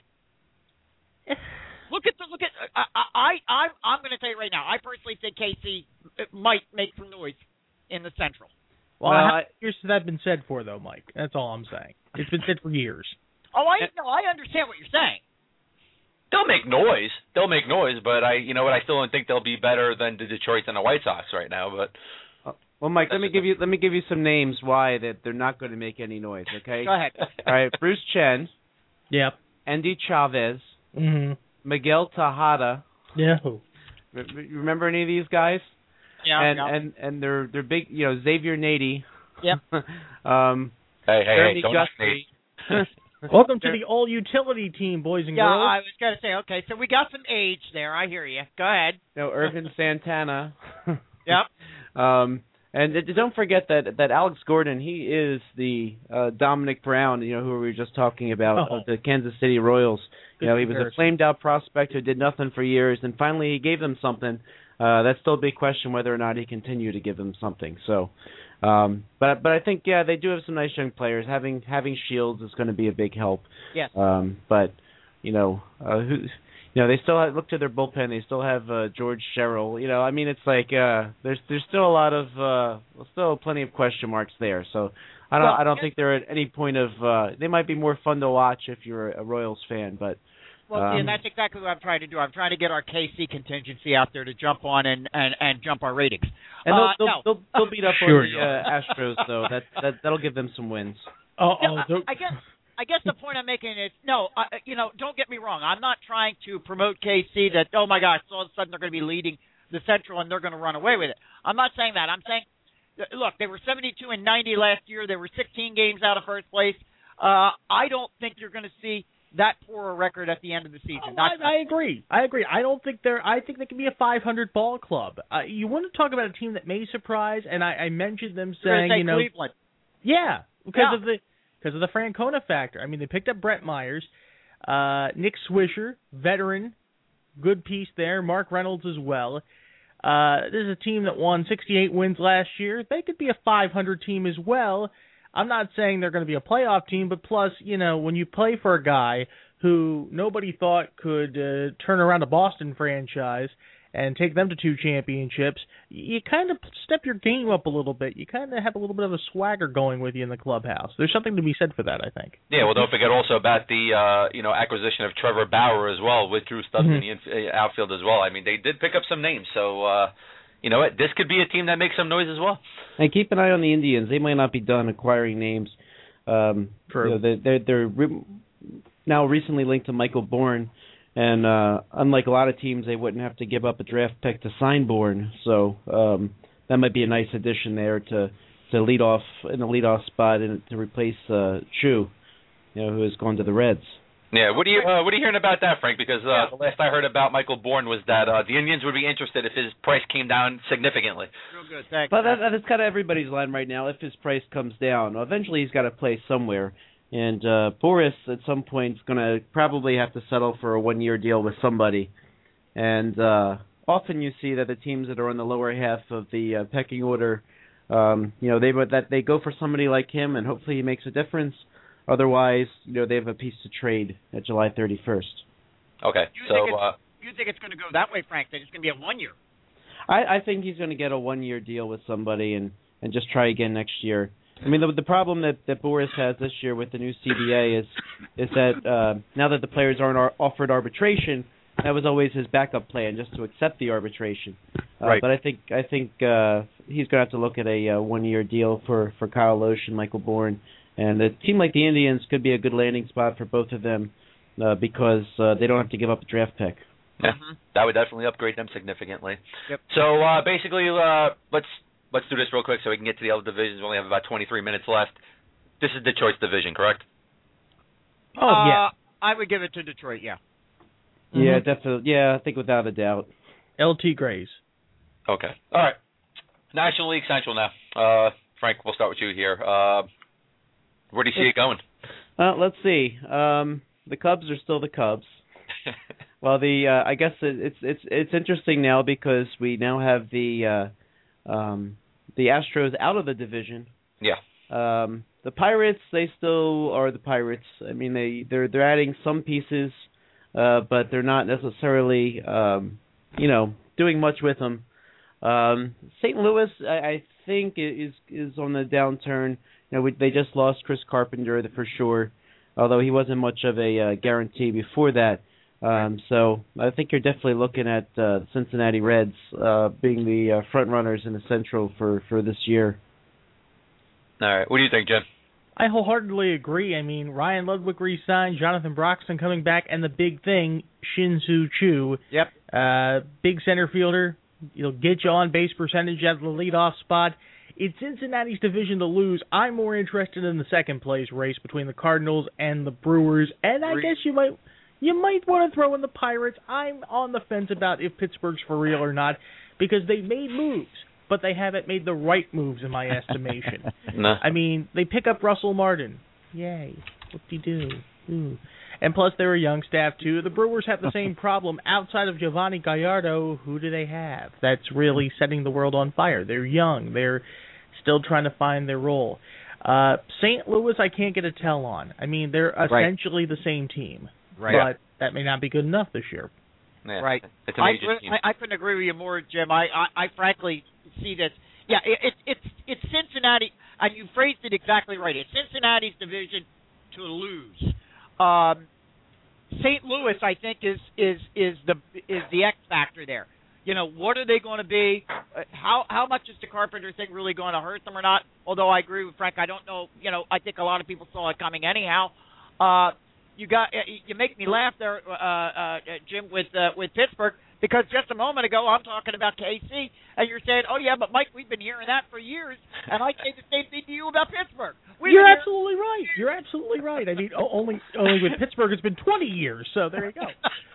look at the look at. I I I I'm going to tell you right now. I personally think K C might make some noise in the Central. Well, well how many years has that been said for, though, Mike? That's all I'm saying. It's been said for years. Oh, I no, I understand what you're saying. They'll make noise. They'll make noise, but I, you know what? I still don't think they'll be better than the Detroit and the White Sox right now. But well, Mike, let me give you let me give you some names why that they're not going to make any noise. Okay. Go ahead. All right, Bruce Chen. Yep. Andy Chavez. Mm-hmm. Miguel Tejada. Yeah. You remember any of these guys? Yeah. And yeah. and and they're they're big. You know, Xavier Nady. Yep. um. Hey hey Jeremy hey! Don't Guthrie. Welcome to the all-utility team, boys and yeah, girls. Yeah, I was going to say, okay, so we got some age there. I hear you. Go ahead. No, Irvin Santana. Yep. Um, and don't forget that that Alex Gordon, he is the uh, Dominic Brown, you know, who we were just talking about, oh. of the Kansas City Royals. Good you know, he was comparison. a flamed-out prospect who did nothing for years, and finally he gave them something. Uh, that's still a big question whether or not he continued to give them something. So, um, but but I think yeah, they do have some nice young players. Having having Shields is going to be a big help. Yes. Um, but you know, uh, who, you know, they still have, look to their bullpen. They still have uh, George Sherrill. You know, I mean, it's like uh, there's there's still a lot of uh, still plenty of question marks there. So I don't well, I don't think they're at any point of uh, they might be more fun to watch if you're a Royals fan, but. Well, um, see, and that's exactly what I'm trying to do. I'm trying to get our K C contingency out there to jump on and, and, and jump our ratings. And they'll, uh, they'll, no. they'll, they'll beat up Sure on the uh, Astros, though. That, that, that'll give them some wins. Oh, Yeah, oh, I, so- I guess I guess the point I'm making is no. Uh, you know, don't get me wrong. I'm not trying to promote K C that oh my gosh, all of a sudden they're going to be leading the Central and they're going to run away with it. I'm not saying that. I'm saying, look, they were seventy-two and ninety last year. They were sixteen games out of first place. Uh, I don't think you're going to see that poor a record at the end of the season. Oh, I, I agree. I agree. I don't think they're. I think they can be a five hundred ball club. Uh, you want to talk about a team that may surprise, and I, I mentioned them saying, say you know, Cleveland. yeah, because Yeah. of the because of the Francona factor. I mean, they picked up Brett Myers, uh, Nick Swisher, veteran, good piece there. Mark Reynolds as well. Uh, this is a team that won sixty-eight wins last year. They could be a five hundred team as well. I'm not saying they're going to be a playoff team, but plus, you know, when you play for a guy who nobody thought could uh, turn around a Boston franchise and take them to two championships, you kind of step your game up a little bit. You kind of have a little bit of a swagger going with you in the clubhouse. There's something to be said for that, I think. Yeah, well, don't forget also about the uh, you know acquisition of Trevor Bauer as well with Drew Stubbs mm-hmm. in the inf- outfield as well. I mean, they did pick up some names, so uh, you know what, this could be a team that makes some noise as well. And keep an eye on the Indians. They might not be done acquiring names. Um, True. You know, they're, they're, they're re- now recently linked to Michael Bourne. And uh, unlike a lot of teams, they wouldn't have to give up a draft pick to sign Bourne. So um, that might be a nice addition there to, to lead off in the leadoff spot and to replace uh, Chu, you know, who has gone to the Reds. Yeah, what are you uh, what are you hearing about that, Frank? Because uh, yeah. the last I heard about Michael Bourne was that uh, the Indians would be interested if his price came down significantly. Real good, thanks. But that, that is kind of everybody's line right now. If his price comes down, eventually he's got to play somewhere. And uh, Boris, at some point, is going to probably have to settle for a one-year deal with somebody. And uh, often you see that the teams that are on the lower half of the uh, pecking order, um, you know, they that they go for somebody like him, and hopefully he makes a difference. Otherwise, you know, they have a piece to trade at July thirty-first. Okay, you so think uh, you think it's going to go that way, Frank? That it's going to be a one-year? I, I think he's going to get a one-year deal with somebody and, and just try again next year. I mean, the, the problem that, that Boris has this year with the new C B A is is that uh, now that the players aren't ar- offered arbitration, that was always his backup plan, just to accept the arbitration. Uh, right. But I think I think uh, he's going to have to look at a uh, one-year deal for, for Kyle Loesch and Michael Bourne. And a team like the Indians could be a good landing spot for both of them uh, because uh, they don't have to give up a draft pick. Yeah, mm-hmm. that would definitely upgrade them significantly. Yep. So uh, basically, uh, let's let's do this real quick so we can get to the other divisions. We only have about twenty-three minutes left. This is Detroit's division, correct? Oh, uh, yeah. I would give it to Detroit, yeah. Mm-hmm. Yeah, definitely. Yeah, I think without a doubt. L T Grays. Okay. All right. National League Central now. Uh, Frank, we'll start with you here. Uh, where do you see it going? Uh, let's see. Um, the Cubs are still the Cubs. Well, the uh, I guess it, it's it's it's interesting now because we now have the uh, um, the Astros out of the division. Yeah. Um, the Pirates, they still are the Pirates. I mean, they they're they're adding some pieces, uh, but they're not necessarily um, you know doing much with them. Um, Saint Louis, I, I think, is is on the downturn. You know, we, they just lost Chris Carpenter for sure, although he wasn't much of a uh, guarantee before that. Um, so I think you're definitely looking at uh, the Cincinnati Reds uh, being the uh, front runners in the Central for, for this year. All right. What do you think, Jim? I wholeheartedly agree. I mean, Ryan Ludwig re-signed, Jonathan Broxton coming back, and the big thing, Shin-Soo Choo. Yep. Uh, big center fielder. He'll get you on base percentage at the leadoff spot. It's Cincinnati's division to lose. I'm more interested in the second place race between the Cardinals and the Brewers, and I guess you might you might want to throw in the Pirates. I'm on the fence about if Pittsburgh's for real or not because they've made moves, but they haven't made the right moves in my estimation. No. I mean, they pick up Russell Martin. Yay. Whoop-de-doo. Ooh. And plus, they're a young staff, too. The Brewers have the same problem. Outside of Giovanni Gallardo, who do they have that's really setting the world on fire? They're young. They're still trying to find their role. Uh, Saint Louis, I can't get a tell on. I mean, they're essentially right. the same team. Right. But that may not be good enough this year. Yeah, right. It's a major I, team. I, I couldn't agree with you more, Jim. I, I, I frankly see this. Yeah, it, it, it's it's Cincinnati, and you phrased it exactly right. It's Cincinnati's division to lose. Um, Saint Louis, I think, is is is the is the X factor there. You know, what are they going to be? Uh, how how much is the Carpenter thing really going to hurt them or not? Although I agree with Frank, I don't know. You know, I think a lot of people saw it coming anyhow. Uh, you got you make me laugh there, uh, uh, Jim, with uh, with Pittsburgh, because just a moment ago I'm talking about K C, and you're saying, oh yeah, but Mike, we've been hearing that for years, and I say the same thing to you about Pittsburgh. We've You're absolutely right. You're absolutely right. I mean, only only with Pittsburgh it's been twenty years, so there you go,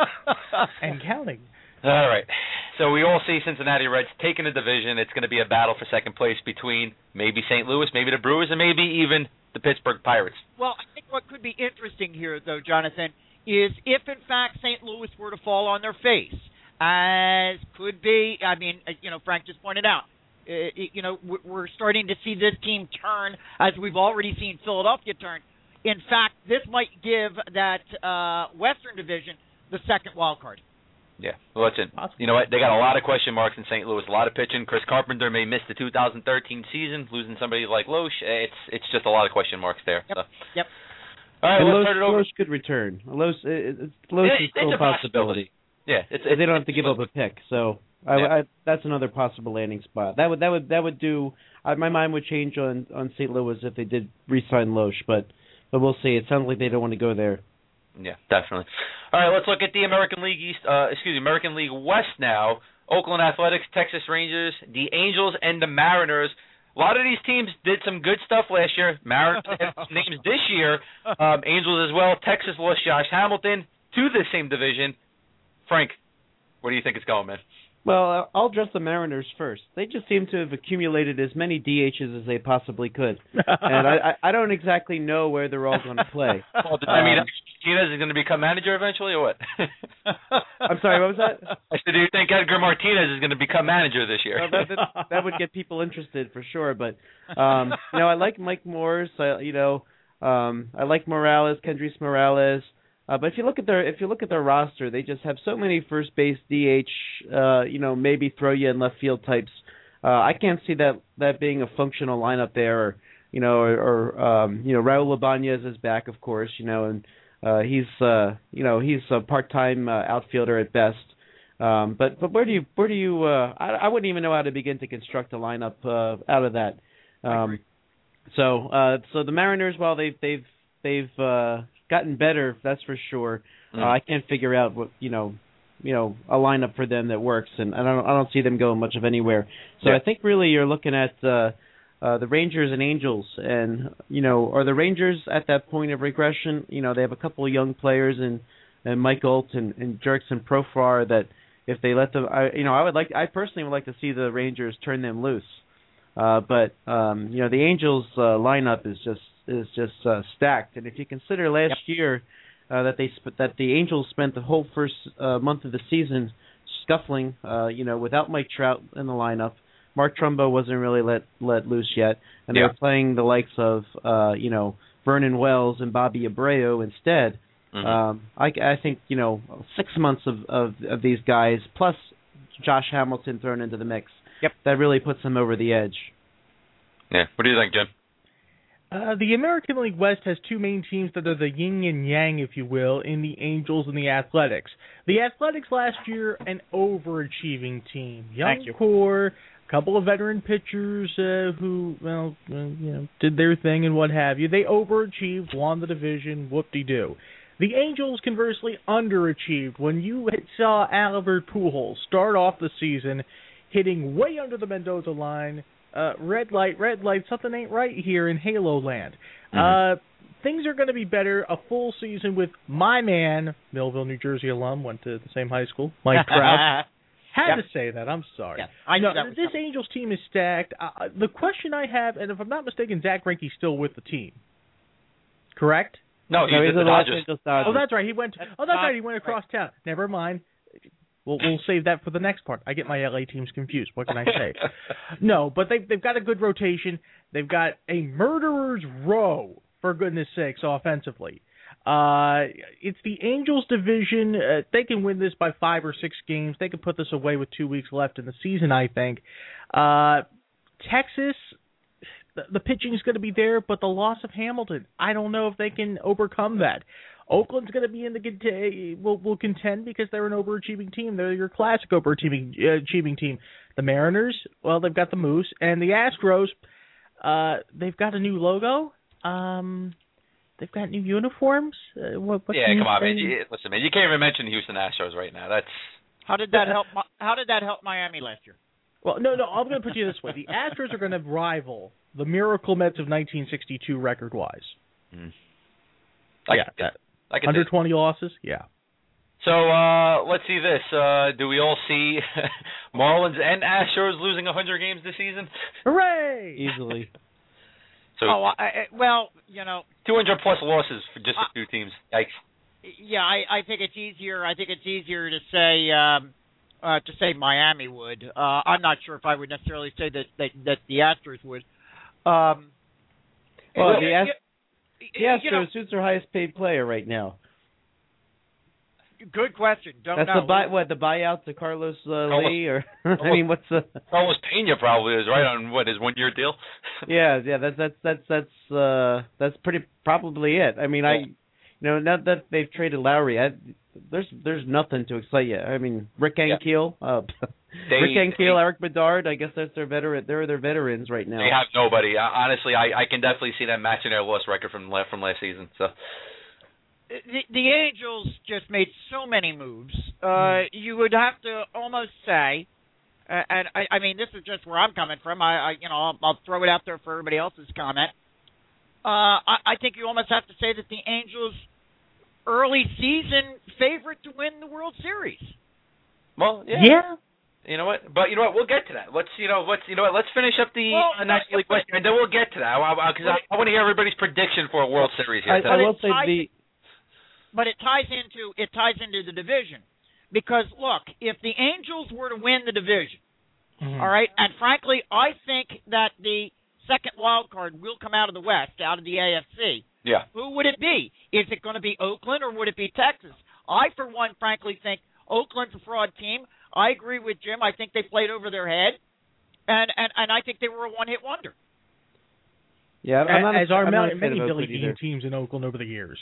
and counting. All right. So we all see Cincinnati Reds taking the division. It's going to be a battle for second place between maybe Saint Louis, maybe the Brewers, and maybe even the Pittsburgh Pirates. Well, I think what could be interesting here, though, Jonathan, is if, in fact, Saint Louis were to fall on their face as could be. I mean, uh, you know, Frank just pointed out. Uh, you know, we're starting to see this team turn, as we've already seen Philadelphia turn. In fact, this might give that uh, Western Division the second wild card. Yeah, well, listen, you know what? They got a lot of question marks in Saint Louis, a lot of pitching. Chris Carpenter may miss the two thousand thirteen season, losing somebody like Loesch. It's it's just a lot of question marks there. Yep. So. Yep. All right, and let's Loesch, turn it over. Loesch could return. Loesch, it, Loesch It- is still it's a possibility. Yeah, it's, it's They don't have to give up a pick, so I, Yeah. I, that's another possible landing spot. That would that would that would do. I, my mind would change on on Saint Louis if they did re-sign Loesch, but but we'll see. It sounds like they don't want to go there. Yeah, definitely. All right, let's look at the American League East. Uh, excuse me, American League West now. Oakland Athletics, Texas Rangers, the Angels, and the Mariners. A lot of these teams did some good stuff last year. Mariners have names this year. Um, Angels as well. Texas lost Josh Hamilton to the same division. Frank, where do you think it's going, man? Well, I'll address the Mariners first. They just seem to have accumulated as many D Hs as they possibly could, and I, I, I don't exactly know where they're all going to play. Well, does that mean Um, Martinez is going to become manager eventually, or what? I'm sorry, what was that? I said, do you think Edgar Martinez is going to become manager this year? Well, that, that, that would get people interested for sure. But um, you know, I like Mike Morse. I, you know, um, I like Morales, Kendrys Morales. Uh, but if you look at their if you look at their roster, they just have so many first base D H. Uh, you know, maybe throw you in left field types. Uh, I can't see that that being a functional lineup there. Or, you know, or, or um, you know, Raul Ibanez is back, of course. You know, and uh, he's uh, you know he's a part-time uh, outfielder at best. Um, but but where do you where do you uh, I, I wouldn't even know how to begin to construct a lineup uh, out of that. Um, so uh, so the Mariners, while they've they've they've uh, gotten better, that's for sure. Mm. Uh, I can't figure out what you know you know a lineup for them that works, and I don't I don't see them going much of anywhere. So Yeah. I think really you're looking at uh, uh, the Rangers and Angels, and you know are the Rangers at that point of regression? You know they have a couple of young players and and Mike Alt and, and Jurickson Profar that. If they let them, I, you know, I would like, I personally would like to see the Rangers turn them loose. Uh, but um, you know, the Angels uh, lineup is just is just uh, stacked. And if you consider last yep. year uh, that they sp- that the Angels spent the whole first uh, month of the season scuffling, uh, you know, without Mike Trout in the lineup, Mark Trumbo wasn't really let let loose yet, and yeah. they were playing the likes of uh, you know Vernon Wells and Bobby Abreu instead. Mm-hmm. Um, I, I think you know six months of, of, of these guys plus Josh Hamilton thrown into the mix. Yep, that really puts them over the edge. Yeah, what do you think, Jim? Uh, the American League West has two main teams that are the yin and yang, if you will, in the Angels and the Athletics. The Athletics last year, an overachieving team, young core, a couple of veteran pitchers uh, who, well, uh, you know, did their thing and what have you. They overachieved, won the division, whoop-de-doo. The Angels, conversely, underachieved. When you saw Albert Pujols start off the season hitting way under the Mendoza line, uh, red light, red light, something ain't right here in Halo Land. Mm-hmm. Uh, things are going to be better. A full season with my man, Millville, New Jersey alum, went to the same high school, Mike Trout. Had yep. to say that. I'm sorry. Yep. I know no, this Angels team is stacked. Uh, the question I have, and if I'm not mistaken, Zach Greinke's still with the team. Correct? No, he's, no, he's the Dodgers. Dodgers. Oh, that's right. He went. That's oh, that's not, right. He went across right. town. Never mind. We'll we'll save that for the next part. I get my L A teams confused. What can I say? No, but they they've got a good rotation. They've got a murderer's row, for goodness sakes, offensively. Uh, it's the Angels division. Uh, they can win this by five or six games. They can put this away with two weeks left in the season, I think. Uh, Texas, the, the pitching is going to be there, but the loss of Hamilton, I don't know if they can overcome that. Oakland's going to be in the will will contend because they're an overachieving team. They're your classic overachieving uh, achieving team. The Mariners, well, they've got the Moose, and the Astros, uh, they've got a new logo. Um, they've got new uniforms. Uh, what, what yeah, come on, man. You, listen, man. You can't even mention Houston Astros right now. That's how did that help? How did that help Miami last year? Well, no, no. I'm going to put you this way: the Astros are going to rival the Miracle Mets of nineteen sixty-two record-wise. Mm. Yeah, that. one hundred twenty losses, yeah. So uh, let's see this. Uh, do we all see Marlins and Astros losing one hundred games this season? Hooray! Easily. So oh, I, I, well, you know, two hundred plus losses for just a few teams. Yikes. Yeah, I, I think it's easier. I think it's easier to say, um, uh, to say Miami would. Uh, I'm not sure if I would necessarily say that that, that the Astros would. Um, well, and, the, Ast- you, the Astros, you know, who's their highest paid player right now? Good question. Don't That's know. the buy, what the buyout to Carlos uh, Carlos, Lee, or I mean, what's the? Carlos Pena probably is right on what his one year deal. yeah, yeah, that's that's that's that's uh that's pretty probably it. I mean, I, you know, now that they've traded Lowry, I, there's there's nothing to excite you. I mean, Rick Ankiel, yeah. uh, they, Rick Ankiel, they, Eric Bedard. I guess that's their veteran. They're their veterans right now. They have nobody. I, honestly, I, I can definitely see them matching their loss record from last from last season. So. The, the Angels just made so many moves. Uh, you would have to almost say, uh, and I, I mean, this is just where I'm coming from. I, I you know, I'll, I'll throw it out there for everybody else's comment. Uh, I, I think you almost have to say that the Angels' early season favorite to win the World Series. Well, yeah. Yeah. You know what? But you know what? We'll get to that. Let's you know let's you know what? Let's finish up the well, uh, National League West, and then we'll get to that because I, I, I want to hear everybody's prediction for a World Series here. I, I will say the. But it ties into it ties into the division, because look, if the Angels were to win the division, mm-hmm. all right, and frankly, I think that the second wild card will come out of the West, out of the A F C. Yeah. Who would it be? Is it going to be Oakland or would it be Texas? I, for one, frankly think Oakland's a fraud team. I agree with Jim. I think they played over their head, and and, and I think they were a one-hit wonder. Yeah, I'm not as a, are I'm many, not many Billy Bean teams in Oakland over the years.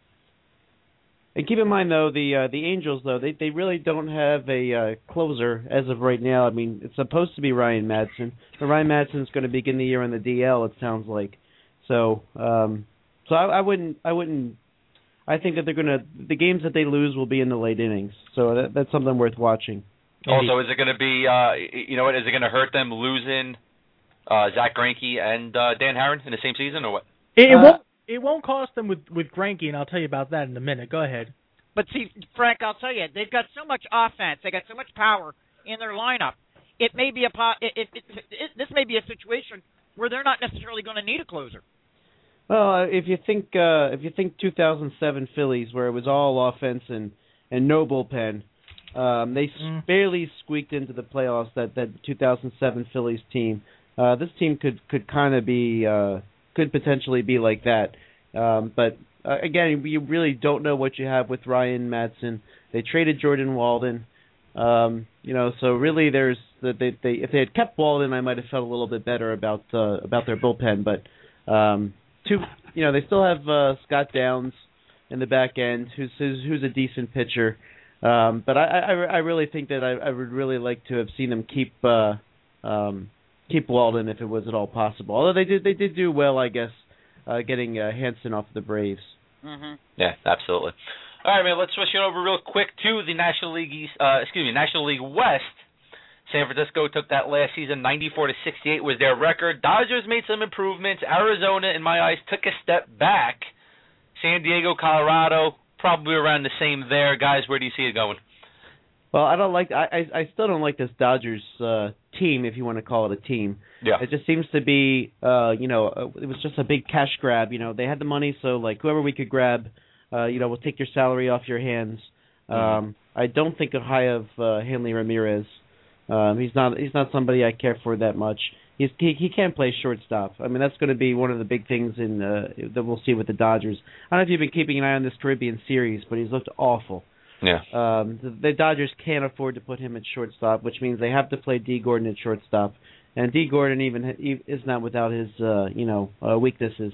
And keep in mind, though, the uh, the Angels, though, they they really don't have a uh, closer as of right now. I mean, it's supposed to be Ryan Madson, but Ryan Madson's going to begin the year on the D L. It sounds like. So, um, so I, I wouldn't, I wouldn't. I think that they're going to the games that they lose will be in the late innings. So that, that's something worth watching. Also, is it going to be, uh, you know, what is it going to hurt them losing uh, Zach Greinke and uh, Dan Haren in the same season, or what? It, it uh, won't. It won't cost them with with Greinke, and I'll tell you about that in a minute. Go ahead. But see, Frank, I'll tell you, they've got so much offense, they got so much power in their lineup. It may be a po- it, it, it, it, this may be a situation where they're not necessarily going to need a closer. Well, if you think uh, if you think two thousand seven Phillies, where it was all offense and, and no bullpen, um, they mm. barely squeaked into the playoffs. That, that two thousand seven Phillies team. Uh, this team could could kind of be uh, could potentially be like that. Um, but uh, again, you really don't know what you have with Ryan Madson. They traded Jordan Walden. Um, you know, so really, there's that they, they if they had kept Walden, I might have felt a little bit better about uh, about their bullpen. But um, two, you know, they still have uh, Scott Downs in the back end, who's who's, who's a decent pitcher. Um, but I, I, I really think that I, I would really like to have seen them keep uh, um, keep Walden if it was at all possible. Although they did they did do well, I guess, uh, getting uh, Hanson off the Braves. Mm-hmm. Yeah, absolutely. All right, man. Let's switch it over real quick to the National League East. Uh, excuse me, National League West. San Francisco took that last season, ninety-four to sixty-eight was their record. Dodgers made some improvements. Arizona, in my eyes, took a step back. San Diego, Colorado, probably around the same there. Guys, where do you see it going? Well, I don't like. I I, I still don't like this Dodgers uh, team, if you want to call it a team. Yeah. It just seems to be, uh, you know, uh, it was just a big cash grab. You know, they had the money, so like whoever we could grab, uh, you know, we'll take your salary off your hands. Um, mm-hmm. I don't think high of uh, Hanley Ramirez. Um, he's not. He's not somebody I care for that much. He's he, he can't play shortstop. I mean, that's going to be one of the big things in uh, that we'll see with the Dodgers. I don't know if you've been keeping an eye on this Caribbean series, but he's looked awful. Yeah. Um, the, the Dodgers can't afford to put him at shortstop, which means they have to play Dee Gordon at shortstop, and Dee Gordon even is not without his uh, you know uh, weaknesses.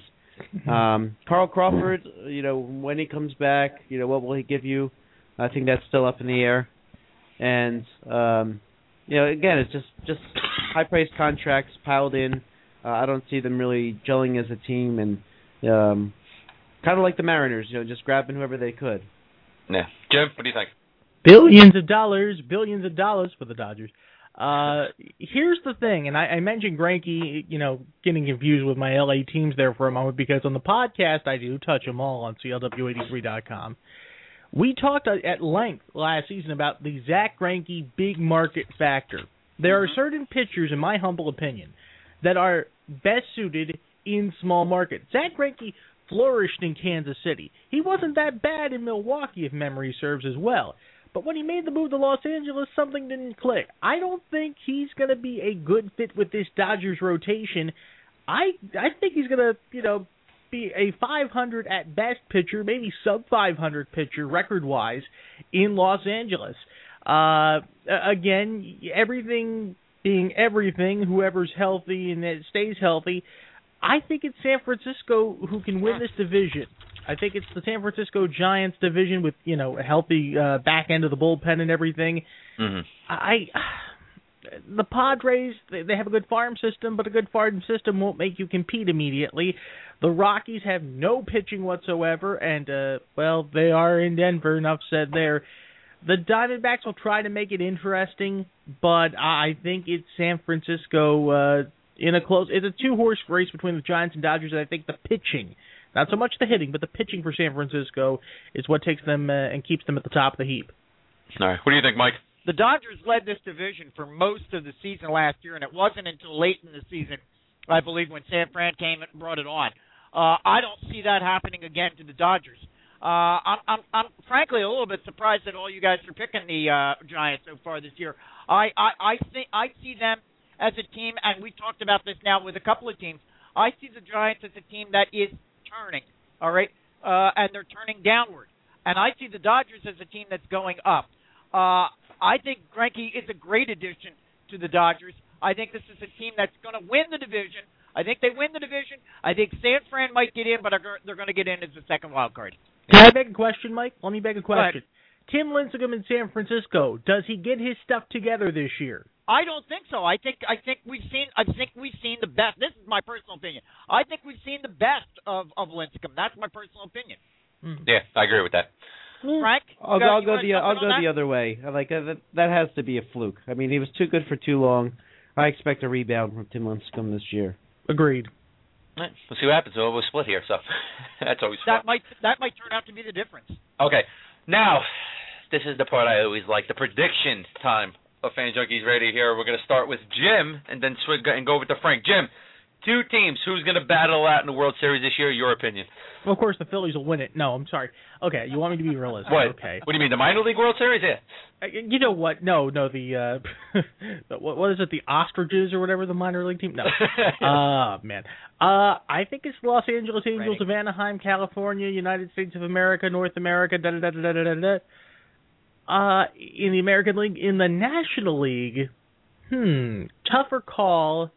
Um, Carl Crawford, you know, when he comes back, you know, what will he give you? I think that's still up in the air, and um, you know, again, it's just just high-priced contracts piled in. Uh, I don't see them really gelling as a team, and um, kind of like the Mariners, you know, just grabbing whoever they could. Yeah. Jim, what do you think? Billions of dollars, billions of dollars for the Dodgers. Uh, here's the thing, and I, I mentioned Greinke, you know, getting confused with my L A teams there for a moment, because on the podcast I do touch them all on C L W eighty-three dot com. We talked at length last season about the Zach Greinke big market factor. There are certain pitchers, in my humble opinion, that are best suited in small markets. Zach Greinke flourished in Kansas City. He wasn't that bad in Milwaukee, if memory serves as well. But when he made the move to Los Angeles, something didn't click. I don't think he's going to be a good fit with this Dodgers rotation. I I think he's going to, you know, be a five hundred at best pitcher, maybe sub five hundred pitcher record-wise in Los Angeles. Uh, again, everything being everything, whoever's healthy and that stays healthy, I think it's San Francisco who can win this division. I think it's the San Francisco Giants division with, you know, a healthy uh, back end of the bullpen and everything. Mm-hmm. I, the Padres, they, they have a good farm system, but a good farm system won't make you compete immediately. The Rockies have no pitching whatsoever, and, uh, well, they are in Denver, enough said there. The Diamondbacks will try to make it interesting, but I think it's San Francisco uh, in a close. It's a two-horse race between the Giants and Dodgers, and I think the pitching, not so much the hitting, but the pitching for San Francisco is what takes them uh, and keeps them at the top of the heap. All right. What do you think, Mike? The Dodgers led this division for most of the season last year, and it wasn't until late in the season, I believe, when San Fran came and brought it on. Uh, I don't see that happening again to the Dodgers. Uh, I'm, I'm, I'm frankly a little bit surprised that all you guys are picking the uh, Giants so far this year. I, I, I think I see them as a team, and we talked about this now with a couple of teams. I see the Giants as a team that is turning, all right, uh, and they're turning downward. And I see the Dodgers as a team that's going up. Uh, I think Greinke is a great addition to the Dodgers. I think this is a team that's going to win the division. I think they win the division. I think San Fran might get in, but they're going to get in as the second wild card. Can I beg a question, Mike? Let me beg a question. Tim Lincecum in San Francisco, does he get his stuff together this year? I don't think so. I think I think we've seen I think we've seen the best. This is my personal opinion. I think we've seen the best of of Lincecum. That's my personal opinion. Mm. Yeah, I agree with that. Frank, I'll, got, I'll go the I'll go that? the other way. Like uh, that, that has to be a fluke. I mean, he was too good for too long. I expect a rebound from Tim Lincecum this year. Agreed. All right, we'll see what happens. We'll, we'll split here, so that's always fun. That might that might turn out to be the difference. Okay, now this is the part I always like, the prediction time of Fan Junkies Radio here. We're going to start with Jim and then swing and go over to Frank. Jim, two teams. Who's going to battle out in the World Series this year? Your opinion? Well, of course, the Phillies will win it. No, I'm sorry. Okay, you want me to be realistic? What? Okay. What do you mean, the minor league World Series? Yeah. Uh, You know what? No, no. The uh, what, what is it? The Ostriches or whatever the minor league team? No. Ah, man. Uh, I think it's Los Angeles Angels of Anaheim, California, United States of America, North America. Da da da da da da da. Uh, in the American League, in the National League, hmm, tougher call.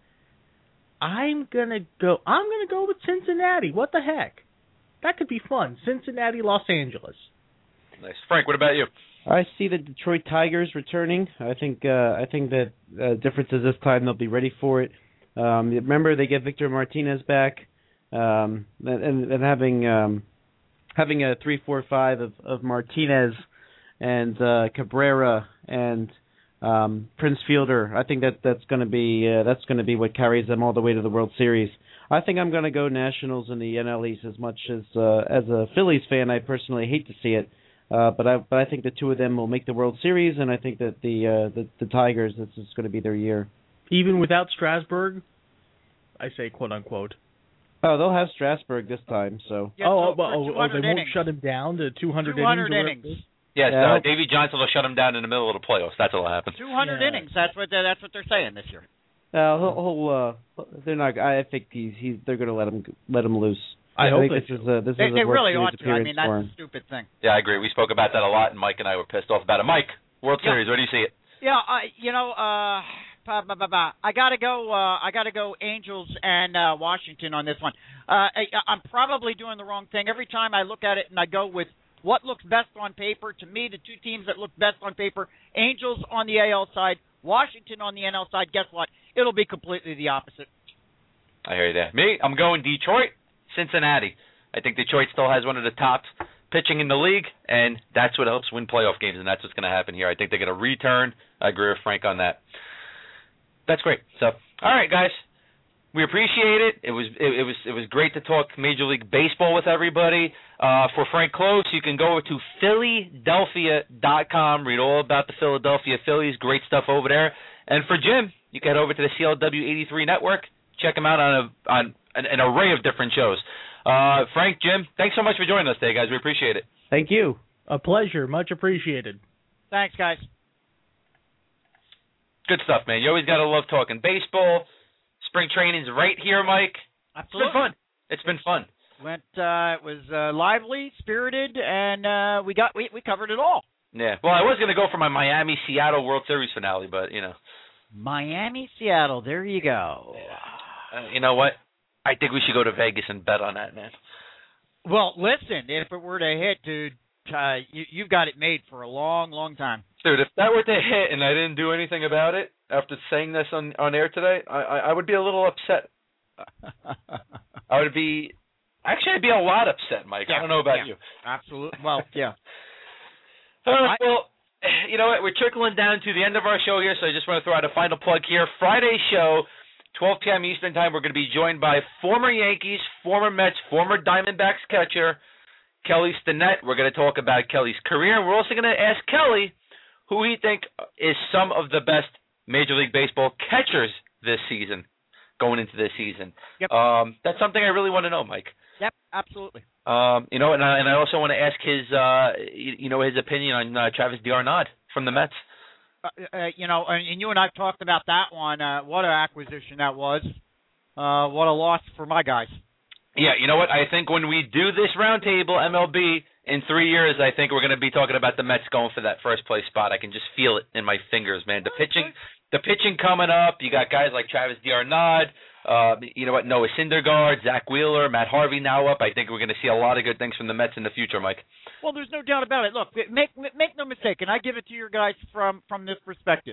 I'm gonna go. I'm gonna go with Cincinnati. What the heck? That could be fun. Cincinnati, Los Angeles. Nice, Frank. What about you? I see the Detroit Tigers returning. I think uh, I think that uh, difference is this time they'll be ready for it. Um, remember, they get Victor Martinez back, um, and, and having um, having a three four five of, of Martinez and uh, Cabrera and um, Prince Fielder. I think that that's going to be uh, that's going to be what carries them all the way to the World Series. I think I'm going to go Nationals in the N L East as much as uh, as a Phillies fan. I personally hate to see it. Uh, but I but I think the two of them will make the World Series, and I think that the uh, the, the Tigers, this is going to be their year. Even without Strasburg, I say quote unquote. Oh, they'll have Strasburg this time, so. Yeah, oh, so oh, oh, oh, they won't innings. shut him down to two hundred, two hundred innings. innings. Yes, Yeah. uh, Davey Johnson will shut him down in the middle of the playoffs. That's what'll happen. two hundred Yeah. innings. That's what they're, that's what they're saying this year. Uh, he'll, he'll uh, they're not. I think he's he's they're going to let him let him loose. I hope think they this is a this They, is they a World really Series ought to. I appearance mean, for that's him. a stupid thing. Yeah, I agree. We spoke about that a lot, and Mike and I were pissed off about it. Mike, World Yeah. Series, where do you see it? Yeah, I you know, uh, bah, bah, bah, bah. I gotta go. Uh, I gotta go. Angels and uh, Washington on this one. Uh, I, I'm probably doing the wrong thing every time I look at it, and I go with what looks best on paper. To me, the two teams that look best on paper: Angels on the A L side, Washington on the N L side. Guess what? It'll be completely the opposite. I hear you there. Me, I'm going Detroit, Cincinnati. I think Detroit still has one of the top pitching in the league, and that's what helps win playoff games, and that's what's going to happen here. I think they're going to return. I agree with Frank on that. That's great. So, all right, guys, we appreciate it. It was it, it was it was great to talk Major League Baseball with everybody. Uh, for Frank Close, you can go over to Philadelphia dot com, read all about the Philadelphia Phillies. Great stuff over there. And for Jim, you can head over to the C L W eighty-three Network. Check him out on a on an, an array of different shows. Uh, Frank, Jim, thanks so much for joining us today, guys. We appreciate it. Thank you. A pleasure. Much appreciated. Thanks, guys. Good stuff, man. You always got to love talking baseball. Spring training's right here, Mike. Absolutely. It's been fun. It's been fun. Went. Uh, it was uh, lively, spirited, and uh, we got we we covered it all. Yeah. Well, I was going to go for my Miami Seattle World Series finale, but you know. Miami, Seattle. There you go. Uh, you know what? I think we should go to Vegas and bet on that, man. Well, listen. If it were to hit, dude, uh, you you've got it made for a long, long time. Dude, if that were to hit and I didn't do anything about it after saying this on on air today, I I, I would be a little upset. I would be. Actually, I'd be a lot upset, Mike. Yeah, I don't know about yeah. you. Absolutely. Well, yeah. All right, well, you know what? We're trickling down to the end of our show here, so I just want to throw out a final plug here. Friday's show, twelve p.m. Eastern Time, we're going to be joined by former Yankees, former Mets, former Diamondbacks catcher, Kelly Stinnett. We're going to talk about Kelly's career, and we're also going to ask Kelly who he think is some of the best Major League Baseball catchers this season, going into this season. Yep. Um, that's something I really want to know, Mike. Yep, absolutely. Um, you know, and I, and I also want to ask his, uh, you, you know, his opinion on uh, Travis d'Arnaud from the Mets. Uh, uh, you know, and, and you and I talked about that one. Uh, what an acquisition that was. Uh, what a loss for my guys. Yeah, you know what? I think when we do this roundtable, M L B, in three years, I think we're going to be talking about the Mets going for that first place spot. I can just feel it in my fingers, man. The pitching, the pitching coming up. You got guys like Travis d'Arnaud. Uh, you know what? Noah Syndergaard, Zach Wheeler, Matt Harvey now up. I think we're going to see a lot of good things from the Mets in the future, Mike. Well, there's no doubt about it. Look, make make no mistake, and I give it to your guys from from this perspective.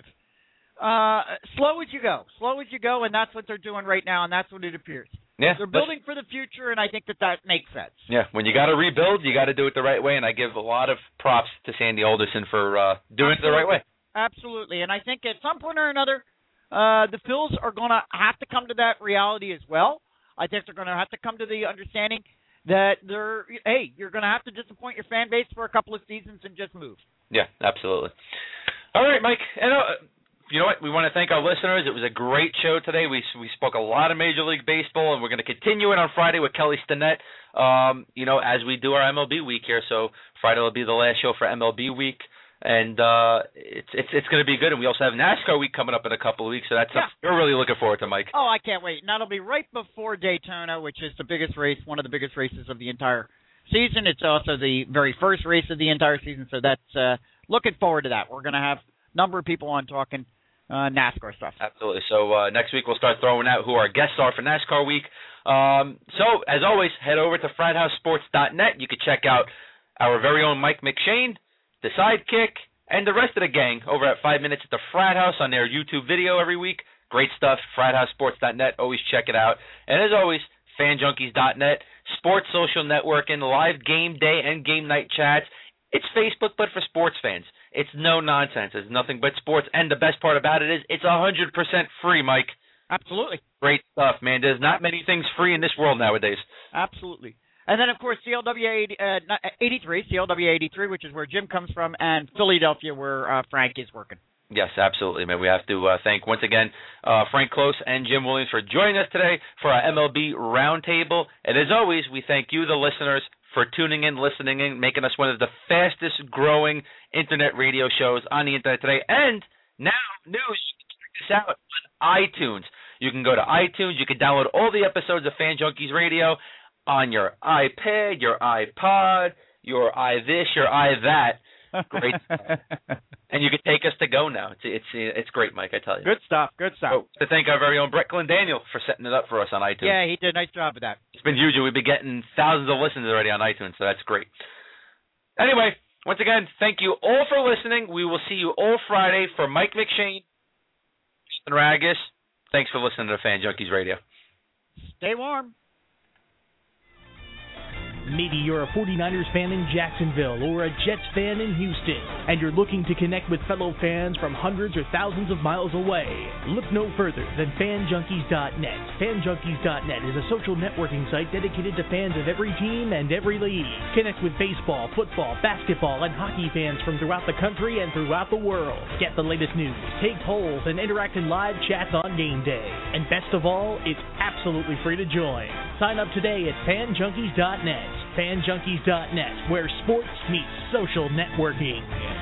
Uh, slow as you go, slow as you go, and that's what they're doing right now, and that's what it appears. Yeah, they're building for the future, and I think that that makes sense. Yeah, when you got to rebuild, you got to do it the right way, and I give a lot of props to Sandy Alderson for uh, doing Absolutely. it the right way. Absolutely, and I think at some point or another, uh, the Phils are going to have to come to that reality as well. I think they're going to have to come to the understanding that they're, hey, you're going to have to disappoint your fan base for a couple of seasons and just move. Yeah, absolutely. All right, Mike. And, uh, you know what? We want to thank our listeners. It was a great show today. We we spoke a lot of Major League Baseball, and we're going to continue it on Friday with Kelly Stinnett, um, you know, as we do our M L B week here. So Friday will be the last show for M L B week, and uh, it's it's it's going to be good. And we also have NASCAR week coming up in a couple of weeks, so that's yeah. something we're really looking forward to, Mike. Oh, I can't wait. And that'll be right before Daytona, which is the biggest race, one of the biggest races of the entire season. It's also the very first race of the entire season, so that's uh, looking forward to that. We're going to have a number of people on talking Uh, NASCAR stuff. Absolutely. So uh, next week we'll start throwing out who our guests are for NASCAR week. Um, so as always, head over to frat house sports dot net. You can check out our very own Mike McShane, the Sidekick, and the rest of the gang over at Five Minutes at the Frat House on their YouTube video every week. Great stuff. frat house sports dot net. Always check it out. And as always, fan junkies dot net, sports social networking, live game day and game night chats. It's Facebook, but for sports fans. It's no nonsense. It's nothing but sports. And the best part about it is it's one hundred percent free, Mike. Absolutely. Great stuff, man. There's not many things free in this world nowadays. Absolutely. And then, of course, C L W eighty-three, C L W eighty-three, which is where Jim comes from, and Philadelphia, where uh, Frank is working. Yes, absolutely, man. We have to uh, thank, once again, uh, Frank Close and Jim Williams for joining us today for our M L B Roundtable. And as always, we thank you, the listeners, for tuning in, listening in, making us one of the fastest-growing internet radio shows on the internet today. And now, news, you can check this out on iTunes. You can go to iTunes. You can download all the episodes of Fan Junkies Radio on your iPad, your iPod, your iThis, your iThat. Great stuff. And you can take us to go now. It's it's it's great, Mike, I tell you. Good stuff, good stuff. So, to thank our very own Brett Glendaniel for setting it up for us on iTunes. Yeah, he did a nice job of that. It's been huge. We've been getting thousands of listens already on iTunes, so that's great. Anyway, once again, thank you all for listening. We will see you all Friday for Mike McShane and Ragus. Thanks for listening to Fan Junkies Radio. Stay warm. Maybe you're a forty-niners fan in Jacksonville or a Jets fan in Houston, and you're looking to connect with fellow fans from hundreds or thousands of miles away. Look no further than fan junkies dot net. fan junkies dot net is a social networking site dedicated to fans of every team and every league. Connect with baseball, football, basketball, and hockey fans from throughout the country and throughout the world. Get the latest news, take polls, and interact in live chats on game day. And best of all, it's absolutely free to join. Sign up today at fan junkies dot net. fan junkies dot net, where sports meets social networking.